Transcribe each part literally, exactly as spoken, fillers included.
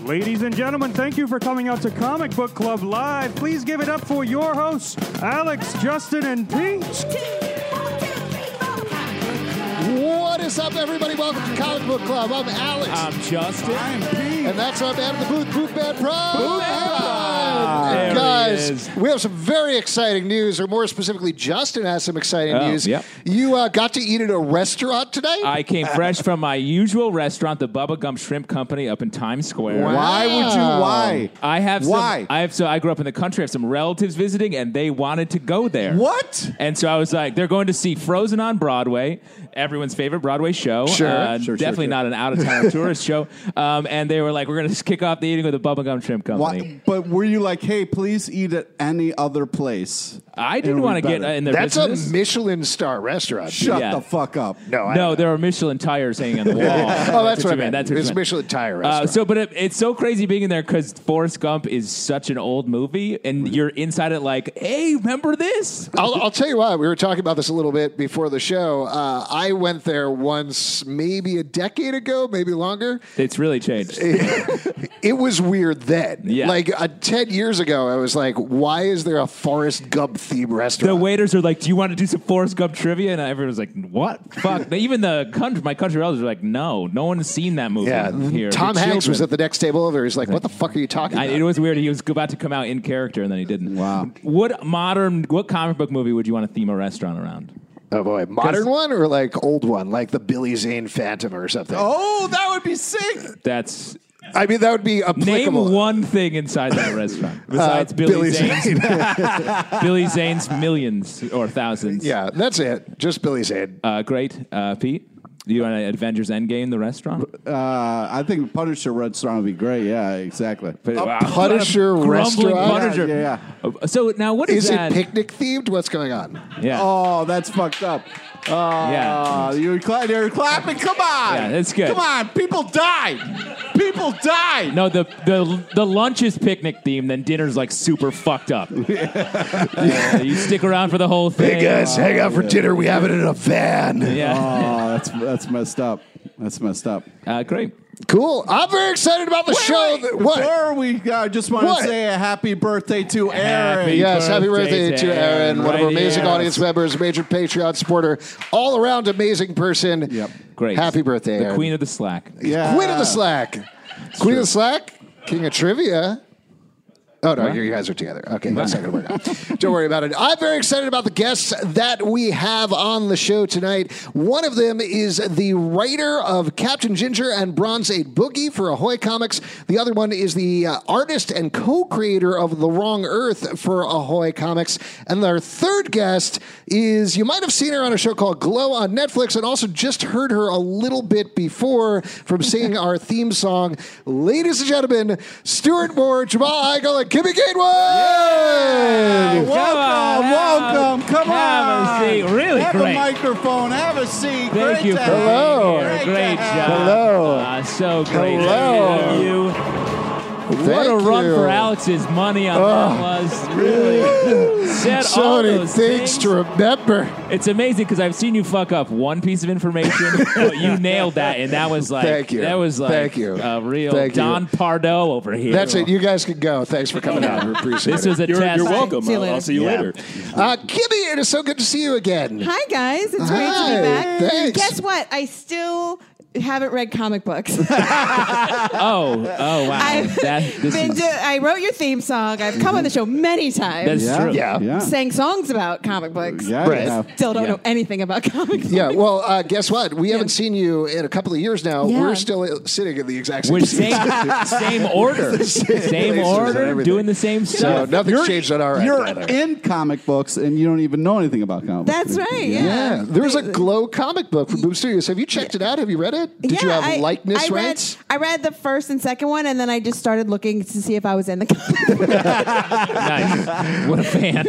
Ladies and gentlemen, thank you for coming out to Comic Book Club Live. Please give it up for your hosts, Alex, Justin, and Pete. What is up, everybody? Welcome to Comic Book Club. I'm Alex. I'm Justin. I'm Pete. And that's our man in the booth, Booth Man Prime. Booth Man Prime. And There guys, he is. we have some very exciting news, or more specifically, Justin has some exciting Oh, news. yep. You uh, got to eat at a restaurant today? I came fresh from my usual restaurant, the Bubba Gump Shrimp Company, up in Times Square. Wow. Why would you? Why? I have some, Why? I have so I grew up in the country. I have some relatives visiting, and they wanted to go there. What? And so I was like, they're going to see Frozen on Broadway, everyone's favorite Broadway show. Sure. Uh, Sure, sure, definitely sure. not an out-of-town tourist show. Um, and they were like, we're going to kick off the eating with the Bubba Gump Shrimp Company. Why? But were you like, hey, please eat at any other place? I didn't It'll want to be get better. uh, in their That's business. a Michelin star restaurant. Shut Yeah. the fuck up. No, I No, there are Michelin tires hanging on the wall. Oh, that's, what I you meant. That's what you It's meant. Michelin tire Uh, restaurant. so, but it, it's so crazy being in there because Forrest Gump is such an old movie, and you're inside it like, hey, remember this? I'll, I'll tell you what, we were talking about this a little bit before the show. Uh, I went there once, maybe a decade ago, maybe longer. It's really changed. It was weird then. Yeah. Like uh, ten years ago, I was like, why is there a Forrest Gump themed The restaurant? waiters are like, do you want to do some Forrest Gump trivia? And everyone was like, what? Fuck. Even the country, my country relatives were like, no, no one has seen that movie yeah, here. Tom The Hanks was children. at the next table over. He's like, what the fuck are you talking I, about? it was weird. He was about to come out in character, and then he didn't. Wow. What modern, what comic book movie would you want to theme a restaurant around? Oh boy, modern 'Cause- one or like old one, like the Billy Zane Phantom or something? Oh, that would be sick. That's... I mean, that would be Name applicable. one thing inside that restaurant besides Uh, Billy, Billy Zane's Zane. Billy Zane's millions or thousands. Yeah, that's it. Just Billy Zane. Uh, great, uh, Pete. Do you want to Avengers Endgame the restaurant? Uh, I think Punisher restaurant would be great. Yeah, exactly. But, A wow, Punisher what a grumbling restaurant? Punisher. Yeah, yeah, Uh, So now, what is, Is that? it picnic themed? What's going on? Yeah, Oh, that's fucked up. Oh, Yeah. you're, cla- you're clapping. Come on. Yeah, that's good. Come on. People died. People died. no, the the the lunch is picnic themed, then dinner's like super fucked up. Yeah, you stick around for the whole thing. Hey guys, hang out for dinner. We have it in a van. Yeah, Oh, that's that's messed up. That's messed up. uh, great. Cool. I'm very excited about the show. Wait, that- what? Before we uh, just want What? to say a happy birthday to Aaron. Happy Yes, happy birthday birthday to to Aaron, one of right our amazing here. audience members, major Patreon supporter, all around amazing person. Yep. Great. Happy birthday, the Aaron. queen of the slack. Yeah. Queen of the Slack. Queen of the Slack, King of Trivia. Oh, no, What? you guys are together. Okay, that's not going to work out. Don't worry about it. I'm very excited about the guests that we have on the show tonight. One of them is the writer of Captain Ginger and Bronze Eight Boogie for Ahoy Comics. The other one is the uh, artist and co-creator of The Wrong Earth for Ahoy Comics. And our third guest is, you might have seen her on a show called Glow on Netflix and also just heard her a little bit before from singing our theme song. Ladies and gentlemen, Stuart Moore, Jamal Eichel, and Kimmy Gatewood! Welcome, Come on, welcome. Come have on. a seat. Really have great. a microphone. Have a seat. Thank Great you to for have Hello. being here. Great to Great have job. Hello. Uh, so great Hello. to meet you. What a Thank run you. for Alex's money on that was. Really said So all many those things things. to remember. It's amazing because I've seen you fuck up one piece of information, but you nailed that, and that was like Thank you. that was like Thank you. a real Thank you. Don Pardo over here. That's it. You guys can go. Thanks for coming out. We appreciate This it. was a You're, test. you're welcome. See you I'll, later. I'll see you Yeah. later. Uh, Kimmy, it is so good to see you again. Hi, guys. It's great to Hi. be back. Thanks. Guess what? I still haven't read comic books. Oh, oh wow. I've That, this been is, do- I wrote your theme song. I've come on the show many times. that's Yeah. true. Yeah. Yeah. Sang songs about comic books. Yeah, Right. yeah. Still don't Yeah. know anything about comic books. Yeah, well, uh, guess what? We haven't seen you in a couple of years now. Yeah. We're still uh, sitting in the exact same We're seat. same, same order, same places and order, everything. doing the same So stuff. nothing's You're, changed on our end. you're either. in comic books and you don't even know anything about comic books. That's right. Yeah. Yeah, there was a Glow comic book from Boom Studios. Have you checked it out? Have you read it? Did you Yeah, have I- likeness I read, rights? I read the first and second one, and then I just started looking to see if I was in the comic. Nice. What a fan.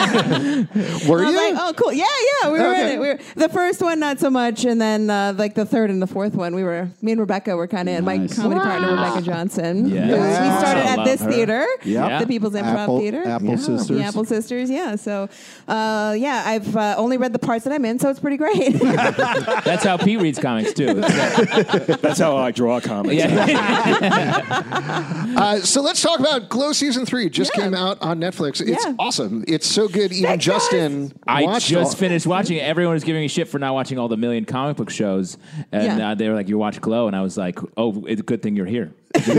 Were I was you? like, oh, cool. Yeah, yeah. We were Okay. in it. We were, the first one, not so much. And then, uh, like, the third and the fourth one, we were, me and Rebecca were kind of in. My Nice. comedy partner, Rebecca Johnson. Yes. We Yeah. started I at love this her. theater, Yep. the People's Improv Apple, Theater. Apple Yeah. Sisters. The Apple Sisters, yeah. So, uh, yeah, I've uh, only read the parts that I'm in, so it's pretty great. That's how Pete reads comics too. Same That's how I draw comics. Yeah. Uh, so let's talk about Glow season three. Just Yeah. came out on Netflix. It's Yeah. awesome. It's so good. Even Thanks, Justin I watched just all- finished watching it. Everyone was giving me shit for not watching all the million comic book shows, and Yeah. uh, they were like, "You watch Glow," and I was like, "Oh, it's a good thing you're here."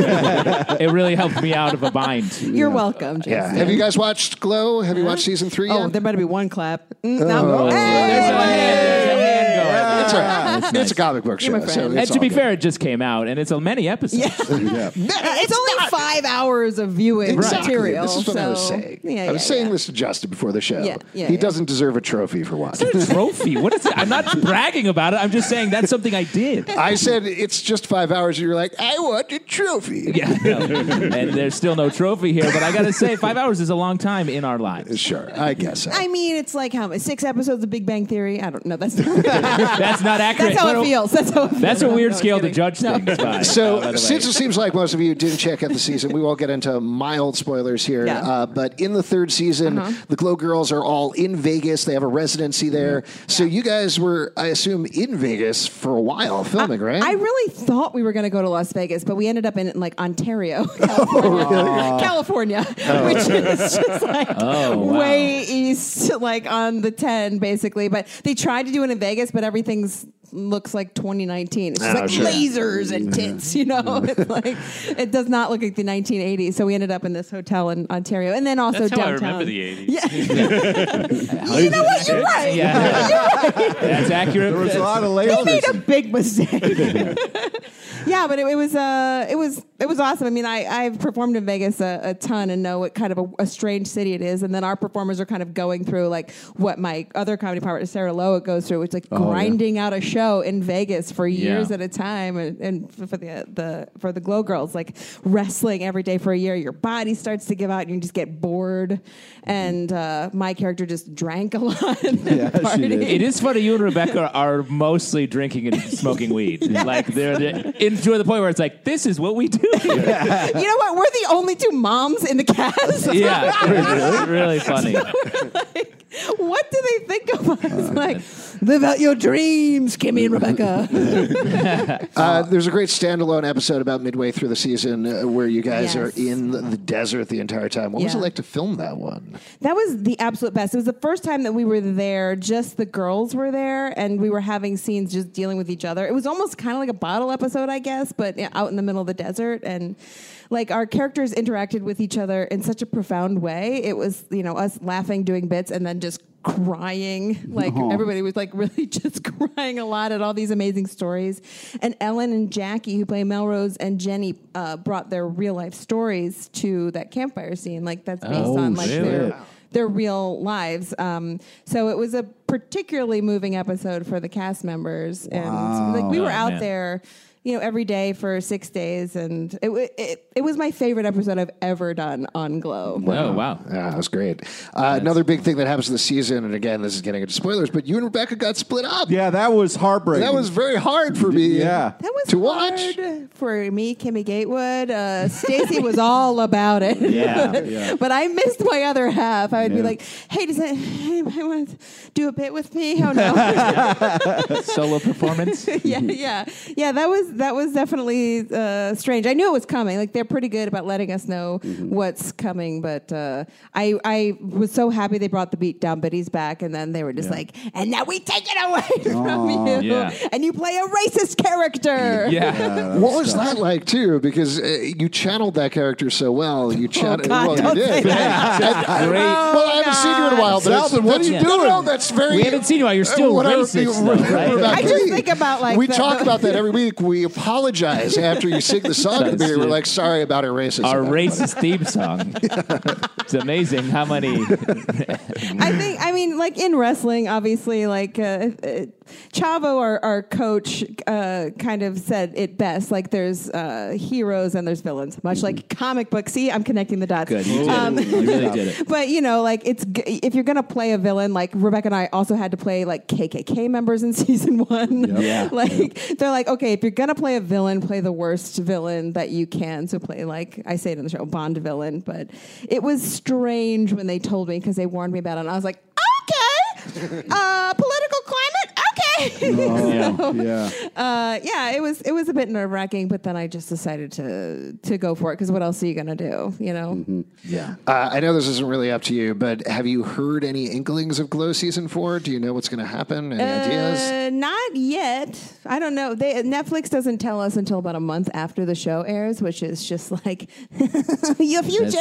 It really helped me out of a bind. You're welcome, Jason. Yeah. Have you guys watched Glow? Have you watched season three Oh, yet? there better be one clap. Mm, Oh. no. There's a hand, there's a hand going. It's, all right. That's nice. It's a comic book You're show. my So friend. it's And to all be good. fair, it just came out, and it's a many episodes. Yeah. It's, only five hours of viewing Exactly. material. This is what I was so- saying. Yeah, I was yeah, saying yeah. this to Justin before the show. Yeah, yeah, he yeah. doesn't deserve a trophy for watching. Trophy? What is it? I'm not bragging about it. I'm just saying that's something I did. I said it's just five hours, and you're like, I want a trophy. Yeah, no. And there's still no trophy here, but I gotta say, five hours is a long time in our lives. Sure, I guess so. I mean, it's like how many? Six episodes of Big Bang Theory? I don't know. That's not, That's not accurate. that's how But it feels. That's how it feels. That's a No, weird no, scale to kidding. judge No. things by. So, uh, by the way. since it seems like most of you didn't check out the season, we won't get into mild spoilers here. Yeah. Uh, but in the third season, Uh-huh. the Glow Girls are all in Vegas. They have a residency there. So, you guys were, I assume, in Vegas for a while filming, right? I really thought we were going to go to Las Vegas, but we ended up in like Ontario, California, California which is just like Oh, wow. way east, like on the ten, basically. But they tried to do it in Vegas, but everything's looks like twenty nineteen. It's just Oh, like sure. lasers and tits, you know. It's like it does not look like the nineteen eighties. So we ended up in this hotel in Ontario, and then also That's how downtown. I remember the eighties. Yeah, you know what? You're right. Yeah, that's accurate. There was a lot of They made a lasers. big mistake. Yeah, but it, it was uh, it was it was awesome. I mean, I I've performed in Vegas a, a ton and know what kind of a, a strange city it is. And then our performers are kind of going through like what my other comedy partner Sarah Lowick goes through, which is like Oh, grinding out a show in Vegas for years Yeah. at a time, and, and for the the for the Glow Girls, like wrestling every day for a year. Your body starts to give out, and you just get bored. And uh, my character just drank a lot. And Yeah, she partied. did. It is funny. You and Rebecca are mostly drinking and smoking weed. Like they're, they're into the point where it's like, this is what we do. Here. You know what? We're the only two moms in the cast. Yeah, it's really funny. Like, what do they think of us? Like, live out your dreams, Kimmy and Rebecca. Uh, there's a great standalone episode about midway through the season uh, where you guys Yes. are in the desert the entire time. What was it Yeah. like to film that one? That was the absolute best. It was the first time that we were there, just the girls were there, and we were having scenes just dealing with each other. It was almost kind of like a bottle episode, I guess, but you know, out in the middle of the desert. And like our characters interacted with each other in such a profound way. It was, you know, us laughing, doing bits, and then just crying. Like everybody was like really just crying a lot at all these amazing stories. And Ellen and Jackie, who play Melrose and Jenny, uh, brought their real life stories to that campfire scene. Like that's based Oh, on like really? their their real lives. Um, so it was a particularly moving episode for the cast members, and like we were Oh, out man. there, you know, every day for six days, and it wa- it it was my favorite episode I've ever done on Glow. Oh, wow. Yeah, that was great. Uh, another big thing that happens this season, and again, this is getting into spoilers, but you and Rebecca got split up. Yeah, that was heartbreaking. That was very hard for me. Yeah. That was to watch. hard for me, Kimmy Gatewood. Uh, Stacey was all about it. Yeah, yeah. But I missed my other half. I would be Yeah. like, "Hey, does it, anybody want to do a bit with me?" Oh no. Solo performance. yeah, yeah, yeah. That was that was definitely uh, strange. I knew it was coming. Like they're pretty good about letting us know what's coming. But uh, I I was so happy they brought the beat down biddies back, and then they were just Yeah. like, "And now we take it away from you, Yeah. and you play a racist character." Yeah. What was that like too? Because uh, you channeled that character so well. You channeled. God, well, don't you say did. that. And- Great. well, I haven't seen you in a while. But Salvin, it's- what are you that's- no, doing? No, that's very. We haven't seen you while you're still Whatever, racist, though, right? Rebecca, I just we- think about, like, we the- talk the- about that every week. We apologize after you sing the song. That's We're true. like, sorry about our racism. Our racist theme song. It's amazing how many. I think, I mean, like in wrestling, obviously, like uh, uh, Chavo, our, our coach, uh, kind of said it best. Like there's uh, heroes and there's villains, much like comic books. See, I'm connecting the dots. Good. You did Um, it. You really did it. But you know, like it's g- if you're gonna play a villain, like Rebecca and I also had to play like K K K members in season one. Yeah. Like they're like, okay, if you're gonna play a villain, play the worst villain that you can. So play like I say it in the show, Bond villain. But it was strange when they told me because they warned me about it, and I was like, okay, uh, political climate, okay. Oh, So, yeah. uh, yeah, it was it was a bit nerve wracking, but then I just decided to to go for it because what else are you gonna do? You know? Mm-hmm. Yeah. Uh, I know this isn't really up to you, but have you heard any inklings of Glow season four? Do you know what's going to happen? Any uh, ideas? Not yet. I don't know. They, Netflix doesn't tell us until about a month after the show airs, which is just like your future.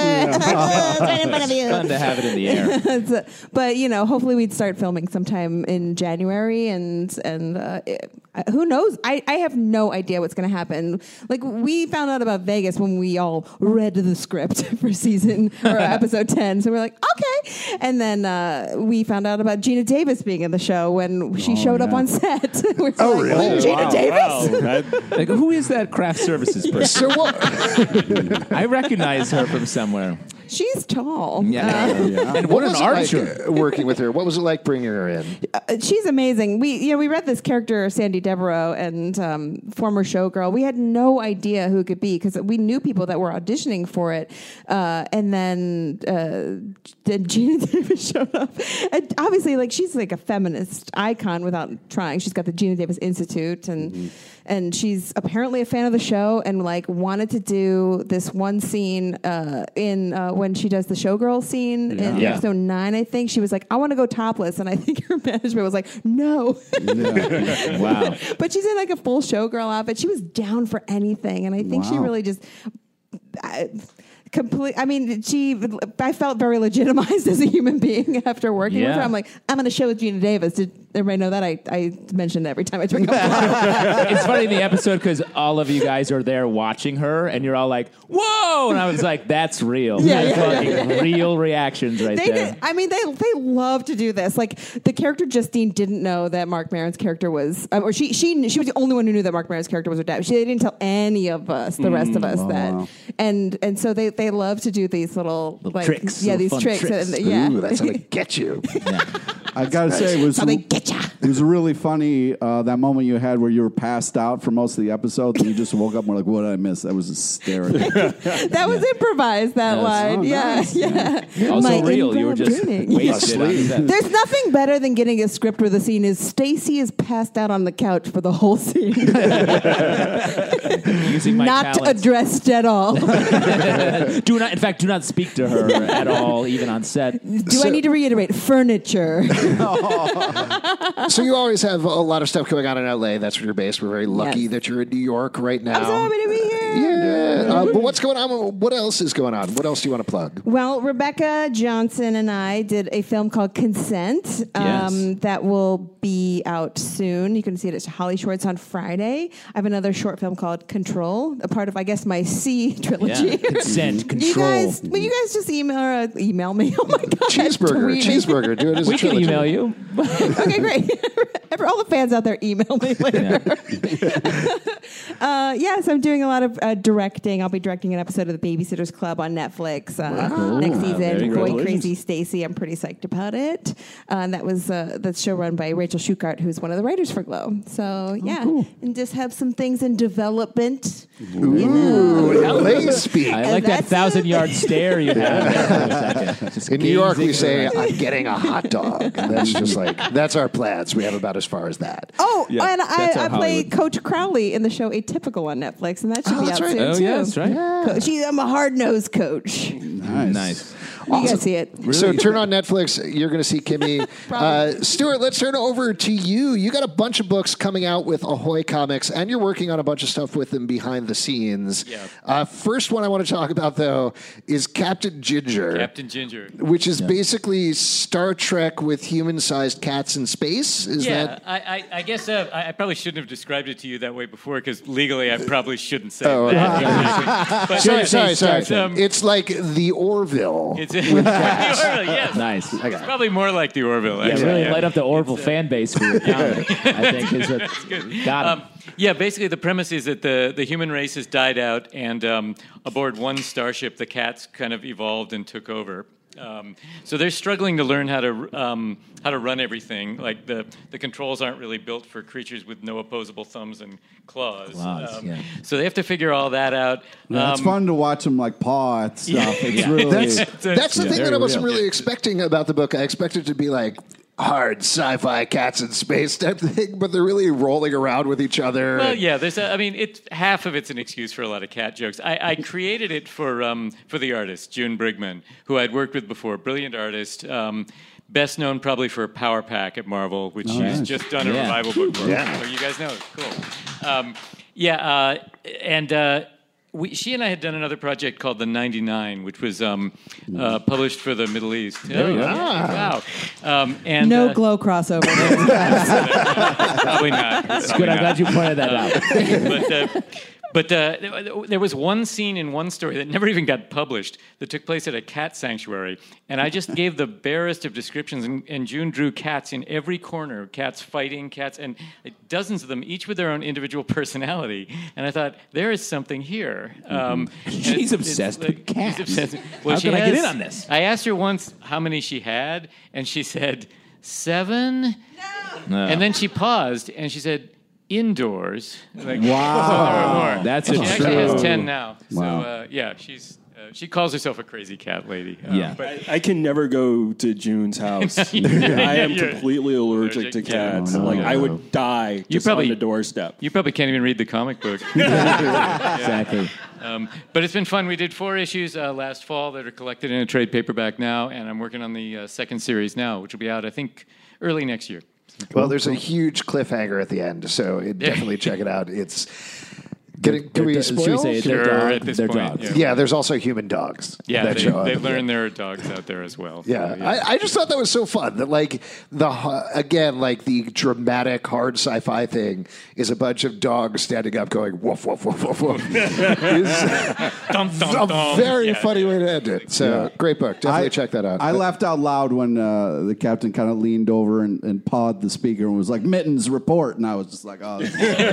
Right in front of you. It's fun to have it in the air. But you know, hopefully we'd start filming sometime in January, and and uh, it, who knows? I, I have no idea what's going to happen. Like we found out about Vegas when we all read the script for season or episode ten, so we're like, okay. And then uh, we found out about Gina Davis being in the show when she Oh, showed up yeah. on set. We're Oh, like, really? Gina Wow, Davis? wow. That- like, who is that craft services person? So what? I recognize her from somewhere. She's tall. Yeah. Uh, And what, an was it archer. like, uh, working with her? What was it like bringing her in? Uh, she's amazing. We, you know, we read this character Sandy Devereaux and um, former showgirl. We had no idea who it could be because we knew people that were auditioning for it, uh, and then uh, then Gina Davis showed up. And obviously, like she's like a feminist icon without trying. She's got the Gina Davis Institute, and mm-hmm. and she's apparently a fan of the show and like wanted to do this one scene uh, in uh, when she does the showgirl scene Yeah. in Yeah. episode nine. I think she was like, I want to go topless, and I think her management was like, no. Wow. But she's in like a full showgirl outfit. She was down for anything, and I think she Wow. really just. I, Complete. I mean, she. I felt very legitimized as a human being after working with Yeah. her. I'm like, I'm going to show with Gina Davis. Did everybody know that? I, I mentioned it every time I took up. It's funny in the episode because all of you guys are there watching her, and you're all like, "Whoa!" And I was like, "That's real. Yeah, That's yeah, fucking yeah, yeah. real reactions right They there." did. I mean, they they love to do this. Like the character Justine didn't know that Mark Maron's character was, um, or she she she was the only one who knew that Mark Maron's character was her dad. She they didn't tell any of us, the rest of us, oh, that. wow. And and so they they love to do these little, like tricks, yeah, little these fun tricks, tricks. And, yeah. Ooh, that's how they get you. I gotta say, it was How they get ya. it was really funny uh, that moment you had where you were passed out for most of the episode, and you just woke up and were like, "What did I miss?" That was hysterical. That was improvised. That Yes. line, Oh, yeah, nice. yeah. Also My real. You were improv just training. wasted on Asleep. set. There's nothing better than getting a script where the scene is Stacy is passed out on the couch for the whole scene, Using my not talents. addressed at all. do not, in fact, do not speak to her at all, even on set. Do So- I need to reiterate? Furniture. So you always have a lot of stuff going on in L A. That's where you're based. We're very lucky Yes. that you're in New York right now. I'm so happy to be here. Yeah. Uh, but what's going on? What else is going on? What else do you want to plug? Well, Rebecca Johnson and I did a film called Consent um, Yes. that will be out soon. You can see it at Holly Shorts on Friday. I have another short film called Control, a part of, I guess, my C trilogy. Yeah. Consent, You control. guys, will you guys just email or email me? Oh my god, Cheeseburger. Tweet me. Cheeseburger. Do it as a we can trilogy. email you. Okay, great. All the fans out there, email me later. uh, yes, I'm doing a lot of uh, directing. I'll be directing an episode of The Babysitters Club on Netflix uh, next season. Very Boy congratulations. Crazy Stacy. I'm pretty psyched about it. Uh, and that was uh, that's show run by Rachel Shukart, who's one of the writers for Glow. So yeah, and just have some things in development. You know. Lay speak. I like that that's thousand it. yard stare you have. there for a second. Just In New York, we gazing say, around. I'm getting a hot dog. And that's just like, that's our plans. We have about as far as that. Oh, Yeah, and that's I, our I play Hollywood. Coach Crowley in the show Atypical on Netflix, and that should Oh, be that's out right. soon Oh, too. yeah, that's right. Coach, she, I'm a hard nosed coach. Nice. Nice. You guys see it. So turn on Netflix. You're going to see Kimmy. uh, Probably. Stuart, let's turn over to you. You got a bunch of books coming out with Ahoy Comics, and you're working on a bunch of stuff with them behind the scenes. Yeah. Uh, first one I want to talk about, though, is Captain Ginger. Captain Ginger. Which is basically Star Trek with human-sized cats in space. Is Yeah, that? I, I, I guess uh, I I probably shouldn't have described it to you that way before because legally I probably shouldn't say Oh, that. But Sorry, yeah, sorry, sorry. it's, um, It's like the Orville. It's the Orville, yes. Nice. It's probably more like the Orville. Yeah, Actually. really yeah. light up the Orville fan base for your comic. I think is what got him. Um, yeah, basically the premise is that the, the human race has died out, and um, aboard one starship, the cats kind of evolved and took over. Um, so they're struggling to learn how to um, how to run everything. Like the, the controls aren't really built for creatures with no opposable thumbs and claws. Claws, Um, yeah. So they have to figure all that out. Yeah, it's Um, fun to watch them like paw at stuff. It's Yeah. really That's, It's a- that's the yeah, thing that very I wasn't real. really expecting about the book. I expected it to be like hard sci-fi cats in space type thing, but they're really rolling around with each other. Well, and- yeah. There's. A, I mean, it half of it's an excuse for a lot of cat jokes. I, I created it for um, for the artist June Brigman, who I'd worked with before. Brilliant artist. Um, Best known probably for Power Pack at Marvel, which Oh, she's nice. just done a Yeah. revival book for. Yeah. So you guys know it. Cool. Um, yeah, uh, and uh, we, she and I had done another project called The ninety-nine, which was um, uh, published for the Middle East. There you go. Wow. Um, and, No uh, glow crossover. Probably not. It's good. I'm glad you pointed that out. but uh, but uh, there was one scene in one story that never even got published that took place at a cat sanctuary, and I just gave the barest of descriptions, and, and June drew cats in every corner, cats fighting, cats, and like, dozens of them, each with their own individual personality. And I thought, there is something here. Um, and She's it's- obsessed it's with cats. She's obsessed. Well, How she can I get has- in on this? I asked her once how many she had, and she said, seven? No. And then she paused, and she said, indoors. Like, Wow. more. That's And a she actually true- has ten now. So Wow. uh, yeah, she's uh, she calls herself a crazy cat lady. Um, Yeah. but I, I can never go to June's house. I am You're completely allergic allergic to to cats. cats. Like Oh, I no. would die just probably- on the doorstep. you probably can't even read the comic book. Exactly. Um, but it's been fun. We did four issues uh, last fall that are collected in a trade paperback now, and I'm working on the uh, second series now, which will be out, I think, early next year. Well, there's a huge cliffhanger at the end, so it, definitely check it out. It's Can, can we Should spoil? we say Sure, they're, dog, at this they're point, dogs? yeah. Yeah, there's also human dogs. Yeah, that they, show up. they learn there are dogs out there as well. Yeah, So, I, I just thought that was so fun. That like the hu- again, like the dramatic hard sci-fi thing is a bunch of dogs standing up, going woof woof woof woof woof. It's Dum, dum, a dum. very Yeah. funny way to end it. So Yeah. great book. Definitely I- check that out. I But- laughed out loud when uh, the captain kind of leaned over and, and pawed the speaker and was like, "Mittens, report." And I was just like, "Oh, this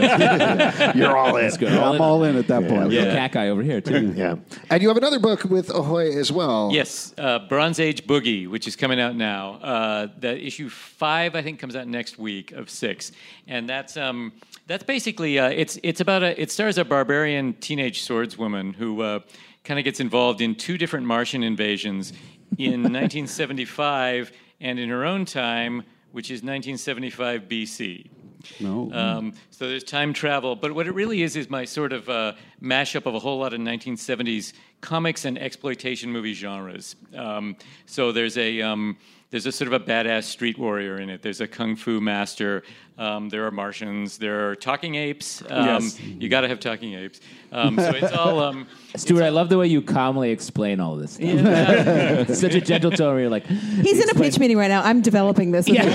is You're all in. good. All I'm in. all in at that point." Little cat guy over here too. Yeah, and you have another book with Ahoy as well. Yes, uh, Bronze Age Boogie, which is coming out now. Uh, the issue five, I think, comes out next week of six, and that's um, that's basically uh, it's it's about a it stars a barbarian teenage swordswoman who uh, kind of gets involved in two different Martian invasions in nineteen seventy-five and in her own time, which is nineteen seventy-five B C. No. Um, so there's time travel, but what it really is is my sort of uh, mashup of a whole lot of nineteen seventies comics and exploitation movie genres. Um, so there's a um, there's a sort of a badass street warrior in it. There's a kung fu master. Um, there are Martians. There are talking apes. Um, Yes. You got to have talking apes. Um, so it's all. Um, Stuart, I love the way you calmly explain all this stuff. It's such a gentle tone where you're like, He's in a pitch meeting right now. I'm developing this. With him.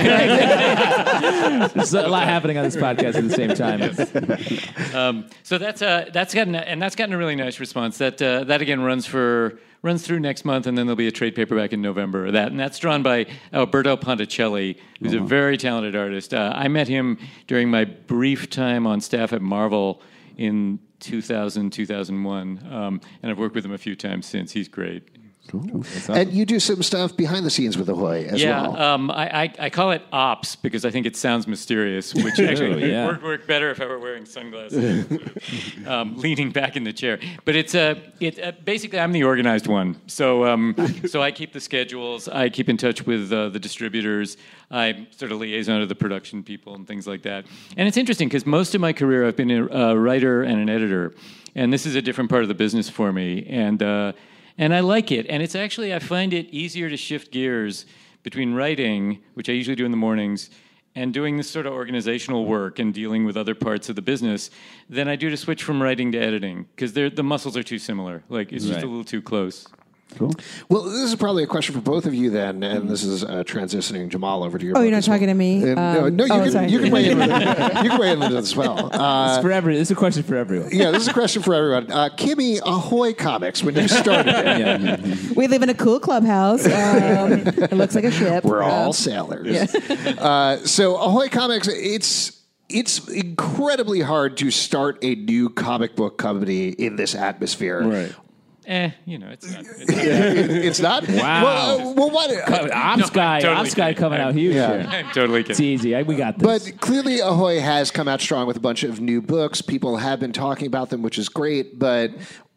there's a lot happening on this podcast at the same time. Um, so that's uh, that's gotten and that's gotten a really nice response. That uh, that again runs for runs through next month, and then there'll be a trade paperback in November. of That and that's drawn by Alberto Ponticelli, who's a very talented artist. Uh, I met him during my brief time on staff at Marvel in two thousand, two thousand one, um, and I've worked with him a few times since. He's great. And you do some stuff behind the scenes with Ahoy as Yeah, well. um, I, I, I call it ops because I think it sounds mysterious, which actually yeah. would work better if I were wearing sunglasses, um, leaning back in the chair. But it's uh, it uh, basically I'm the organized one, so um, so I keep the schedules, I keep in touch with uh, the distributors, I sort of liaison to the production people and things like that. And it's interesting because most of my career I've been a, a writer and an editor, and this is a different part of the business for me, and. Uh, And I like it. And it's actually, I find it easier to shift gears between writing, which I usually do in the mornings, and doing this sort of organizational work and dealing with other parts of the business than I do to switch from writing to editing. Because the muscles are too similar. Like, it's just Right. a little too close. Cool. Well, this is probably a question for both of you then, and this is uh, transitioning Jamal over to your. Oh, book you're not as well. talking to me? Uh, no, Um, no, you oh, can sorry. you can weigh in. With it. You can weigh in with it as well. Uh, It's for every. This is a question for everyone. yeah, this is a question for everyone. Uh, Kimmy, Ahoy Comics, when you started it, Yeah. We live in a cool clubhouse. Um, it looks like a ship. we're all Um, sailors. Uh, so Ahoy Comics, it's it's incredibly hard to start a new comic book company in this atmosphere. Right. Eh, you know, it's not. It's not It's not. Wow. Well, uh, well what? Ops guy, totally Ops guy kidding. coming out huge Yeah. here. I'm totally It's kidding. easy. I, we got this. But clearly, Ahoy has come out strong with a bunch of new books. People have been talking about them, which is great. But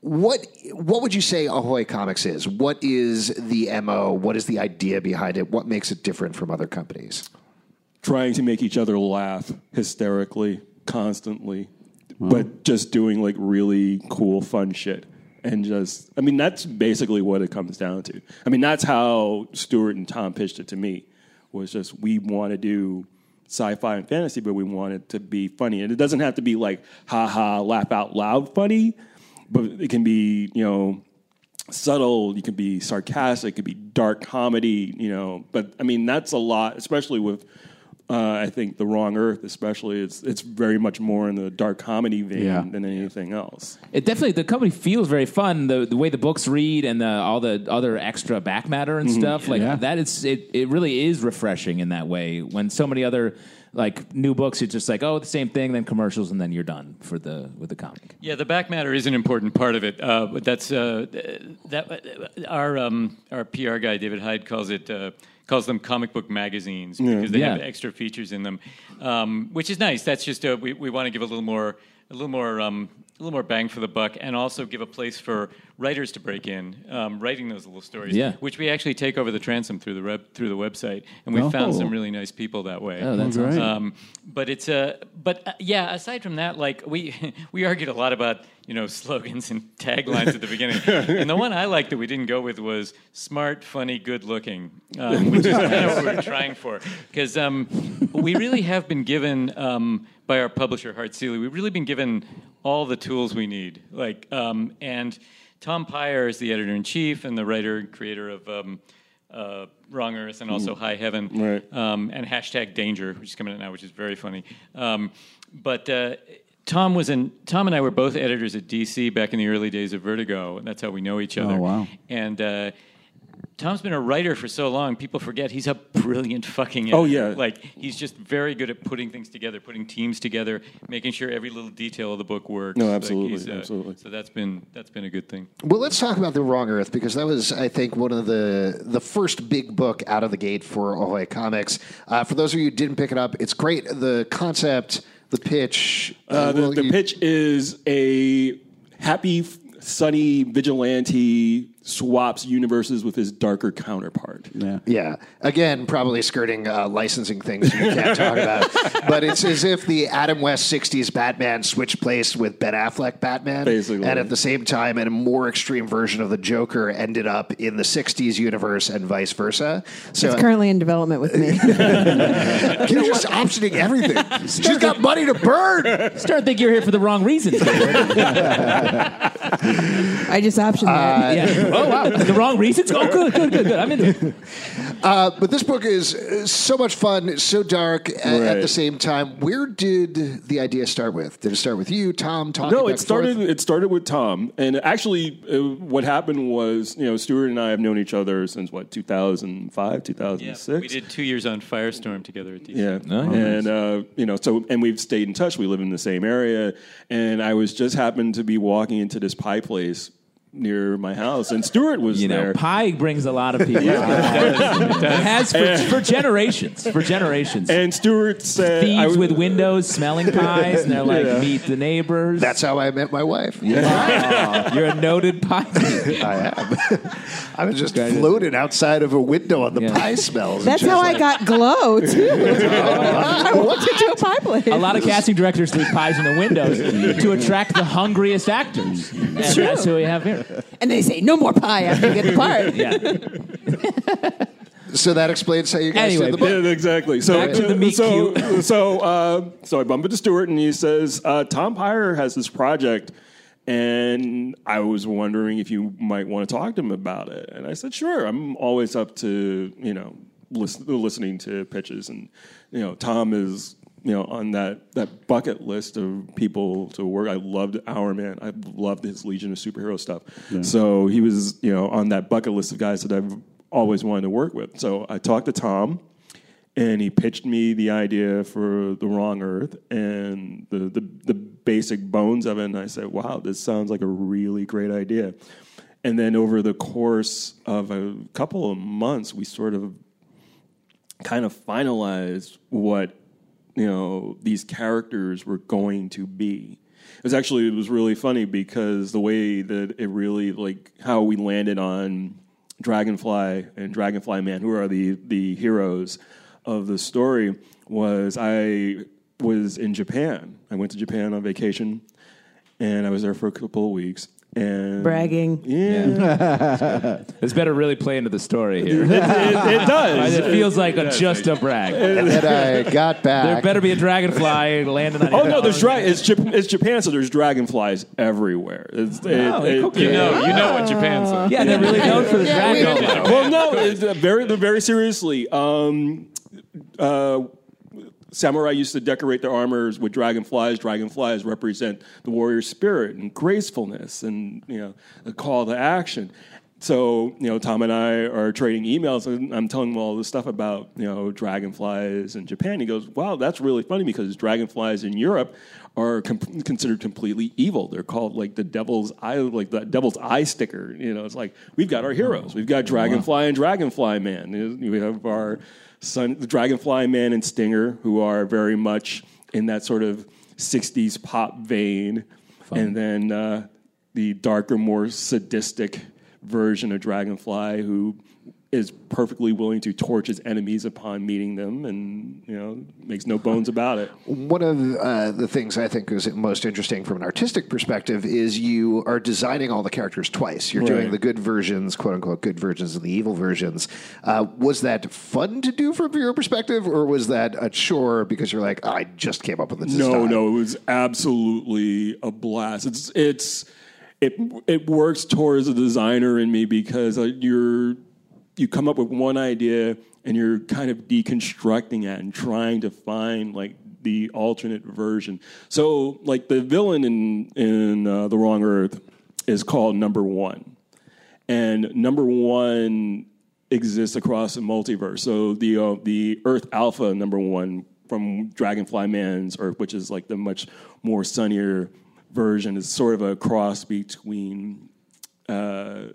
what what would you say Ahoy Comics is? What is the M O? What is the idea behind it? What makes it different from other companies? Trying to make each other laugh hysterically, constantly, but just doing like really cool, fun shit. And just, I mean, that's basically what it comes down to. I mean, that's how Stuart and Tom pitched it to me, was just we want to do sci-fi and fantasy, but we want it to be funny. And it doesn't have to be like, ha-ha, laugh out loud funny, but it can be, you know, subtle, you can be sarcastic, it can be dark comedy, you know. But, I mean, that's a lot, especially with... Uh, I think The Wrong Earth, especially, it's it's very much more in the dark comedy vein Yeah. than anything else. It definitely, the company feels very fun. The the way the books read and the, all the other extra back matter and stuff like Yeah. that. It's it it really is refreshing in that way. When so many other like new books, it's just like, oh, the same thing, then commercials, and then you're done for the with the comic. Yeah, the back matter is an important part of it. Uh, but that's uh, that our um, our P R guy David Hyde calls it. Uh, calls them comic book magazines because they Yeah. have extra features in them, um, which is nice. That's just uh, we we want to give a little more a little more um, a little more bang for the buck, and also give a place for writers to break in, um, writing those little stories. Yeah. Which we actually take over the transom through the web, through the website, and we Oh. found some really nice people that way. Oh, that's great. Um, but it's a, uh, but uh, yeah. Aside from that, like we we argued a lot about you know slogans and taglines at the beginning, and the one I liked that we didn't go with was smart, funny, good looking, um, which is kind of what we were trying for, because um, we really have been given um, by our publisher Hart Seeley. We've really been given all the tools we need, like um, and Tom Pyre is the editor in chief and the writer and creator of. Um, Uh, Wrong Earth and also High Heaven, Right. um, and hashtag Danger, which is coming out now, which is very funny. Um, but uh, Tom was in. Tom and I were both editors at D C back in the early days of Vertigo, and that's how we know each other. Oh, wow. And uh, Tom's been a writer for so long, people forget he's a brilliant fucking editor. Oh, yeah. Like, he's just very good at putting things together, putting teams together, making sure every little detail of the book works. No, Like, absolutely, he's, uh, absolutely. So that's been that's been a good thing. Well, let's talk about The Wrong Earth, because that was, I think, one of the the first big book out of the gate for Ahoy Comics. Uh, for those of you who didn't pick it up, it's great. The concept, the pitch. Uh, the well, the you- pitch is a happy, f- sunny vigilante swaps universes with his darker counterpart. Yeah. Yeah. Again, probably skirting uh, licensing things you can't talk about. But it's as if the Adam West sixties Batman switched place with Ben Affleck Batman. Basically. And at the same time, and a more extreme version of the Joker ended up in the sixties universe and vice versa. So It's currently in development with me. you're just optioning everything. She's got money to burn. Start to think you're here for the wrong reasons. I just optioned that. yeah. Oh wow, the wrong reasons. Oh good, good, good, good. I'm into it. Uh, but this book is uh, so much fun, so dark a- at Right. the same time. Where did the idea start with? Did it start with you, Tom, talking No, back it and started. forth? It started with Tom, and actually, uh, what happened was, you know, Stuart and I have known each other since what two thousand five, two thousand Yeah, six. we did two years on Firestorm together at D C. Yeah, Nice. and uh, you know, so and we've stayed in touch. We live in the same area, and I was just happened to be walking into this pie place near my house, and Stuart was You know, there. pie brings a lot of people. It has for, for generations. For generations. And Stuart said, I Thieves was- with windows smelling pies, and they're like, Yeah. meet the neighbors. That's how I met my wife. Wow. You're a noted pie thief. I am. I was just floating outside of a window on the Yeah. pie smells. That's how I got Glow, too. I walked into a pie place. A lot of casting directors leave pies in the windows to attract the hungriest actors. And true. that's who we have here. And they say, no more pie after you get the part. Yeah. So that explains how you guys Anyway, did the book. Yeah, exactly. So, Back to the meet so, cute. so, uh, so I bump into Stuart, and he says, uh, "Tom Pyre has this project, and I was wondering if you might want to talk to him about it." And I said, "Sure. I'm always up to you know listen, listening to pitches, and you know Tom is." You know, on that, that bucket list of people to work, I loved Our Man. I loved his Legion of Superhero stuff. So he was, you know, on that bucket list of guys that I've always wanted to work with. So I talked to Tom, and he pitched me the idea for The Wrong Earth and the, the, the basic bones of it. And I said, wow, this sounds like a really great idea. And then over the course of a couple of months, we sort of kind of finalized what you know these characters were going to be, it was actually it was really funny because the way that it really like how we landed on Dragonfly and Dragonfly Man, who are the the heroes of the story, was I was in Japan. I went to Japan on vacation, and I was there for a couple of weeks. And Bragging. Yeah. This better really play into the story here. it, it, it does. It feels like a, just a brag. And then I got back. There better be a dragonfly landing on your Oh no, there's dra- dra- it's, Jap- it's Japan, so there's dragonflies everywhere. It's, it, Oh, it- okay. You know, you know what Japan's like. Yeah, they're really known for the Yeah, we dragon. know. well, no, it's uh, very, very seriously. Um, uh, samurai used to decorate their armors with dragonflies. Dragonflies represent the warrior spirit and gracefulness, and you know, a call to action. So, you know, Tom and I are trading emails, and I'm telling him all this stuff about, you know, dragonflies in Japan. He goes, wow, that's really funny because dragonflies in Europe are com- considered completely evil. They're called like the devil's eye, like the devil's eye sticker. You know, it's like we've got our heroes. We've got Dragonfly and Dragonfly Man. We have our son, the Dragonfly Man and Stinger, who are very much in that sort of sixties pop vein. Fun. And then uh, the darker, more sadistic version of Dragonfly, who is perfectly willing to torch his enemies upon meeting them, and you know makes no bones about it. One of uh, the things I think is most interesting from an artistic perspective is you are designing all the characters twice. You're doing Right. the good versions, quote unquote, good versions, and the evil versions. Uh, was that fun to do from your perspective, or was that a chore because you're like, oh, I just came up with this? No, style? no, it was absolutely a blast. It's it's it it works towards the designer in me because uh, you're you come up with one idea and you're kind of deconstructing it and trying to find like the alternate version. So like the villain in in uh, The Wrong Earth is called Number One, and Number One exists across the multiverse. So the uh, the Earth Alpha Number One from Dragonfly Man's Earth, which is like the much more sunnier version, is sort of a cross between uh,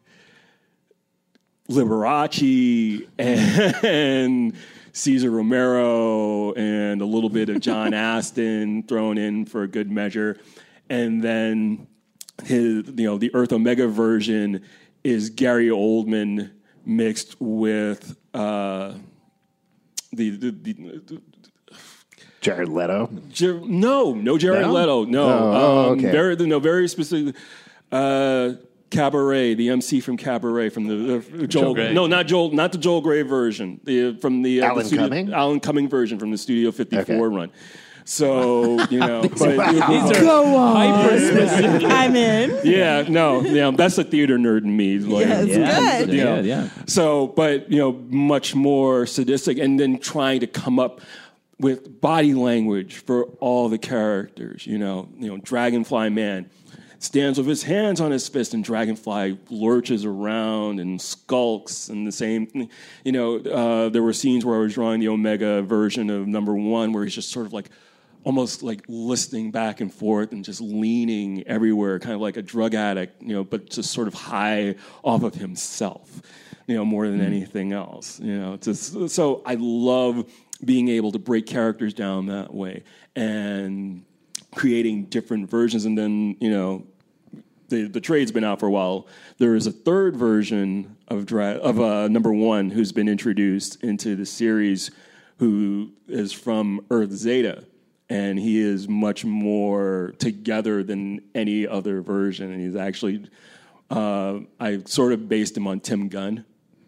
Liberace and Cesar Romero and a little bit of John Aston thrown in for a good measure. And then his, you know, the Earth Omega version is Gary Oldman mixed with uh, the, the, the Jared Leto. Jer- no, no Jared No? Leto. No, Oh, oh, um, okay. very, no, very specific. Uh, Cabaret, the M C from Cabaret, from the uh, Joel. Gray. No, not Joel, not the Joel Gray version. The from the uh, Alan the studio, Cumming? Alan Cumming version from the Studio fifty-four Okay. run. So you know, but, These are Go on. hyper specific. I'm in. yeah, no, yeah, that's the theater nerd in me. Like, Yes. Yeah, Good. yeah, Yeah. yeah. So, but you know, much more sadistic, and then trying to come up with body language for all the characters. You know, you know, Dragonfly Man stands with his hands on his fist, and Dragonfly lurches around and skulks. And the same, you know, uh, there were scenes where I was drawing the Omega version of Number One, where he's just sort of like, almost like listening back and forth and just leaning everywhere, kind of like a drug addict, you know, but just sort of high off of himself, you know, more than anything else. You know, it's just, so I love being able to break characters down that way and creating different versions. And then, you know, the the trade's been out for a while. There is a third version of dra- of uh, Number One who's been introduced into the series, who is from Earth Zeta, and he is much more together than any other version. And he's actually, uh, I sort of based him on Tim Gunn.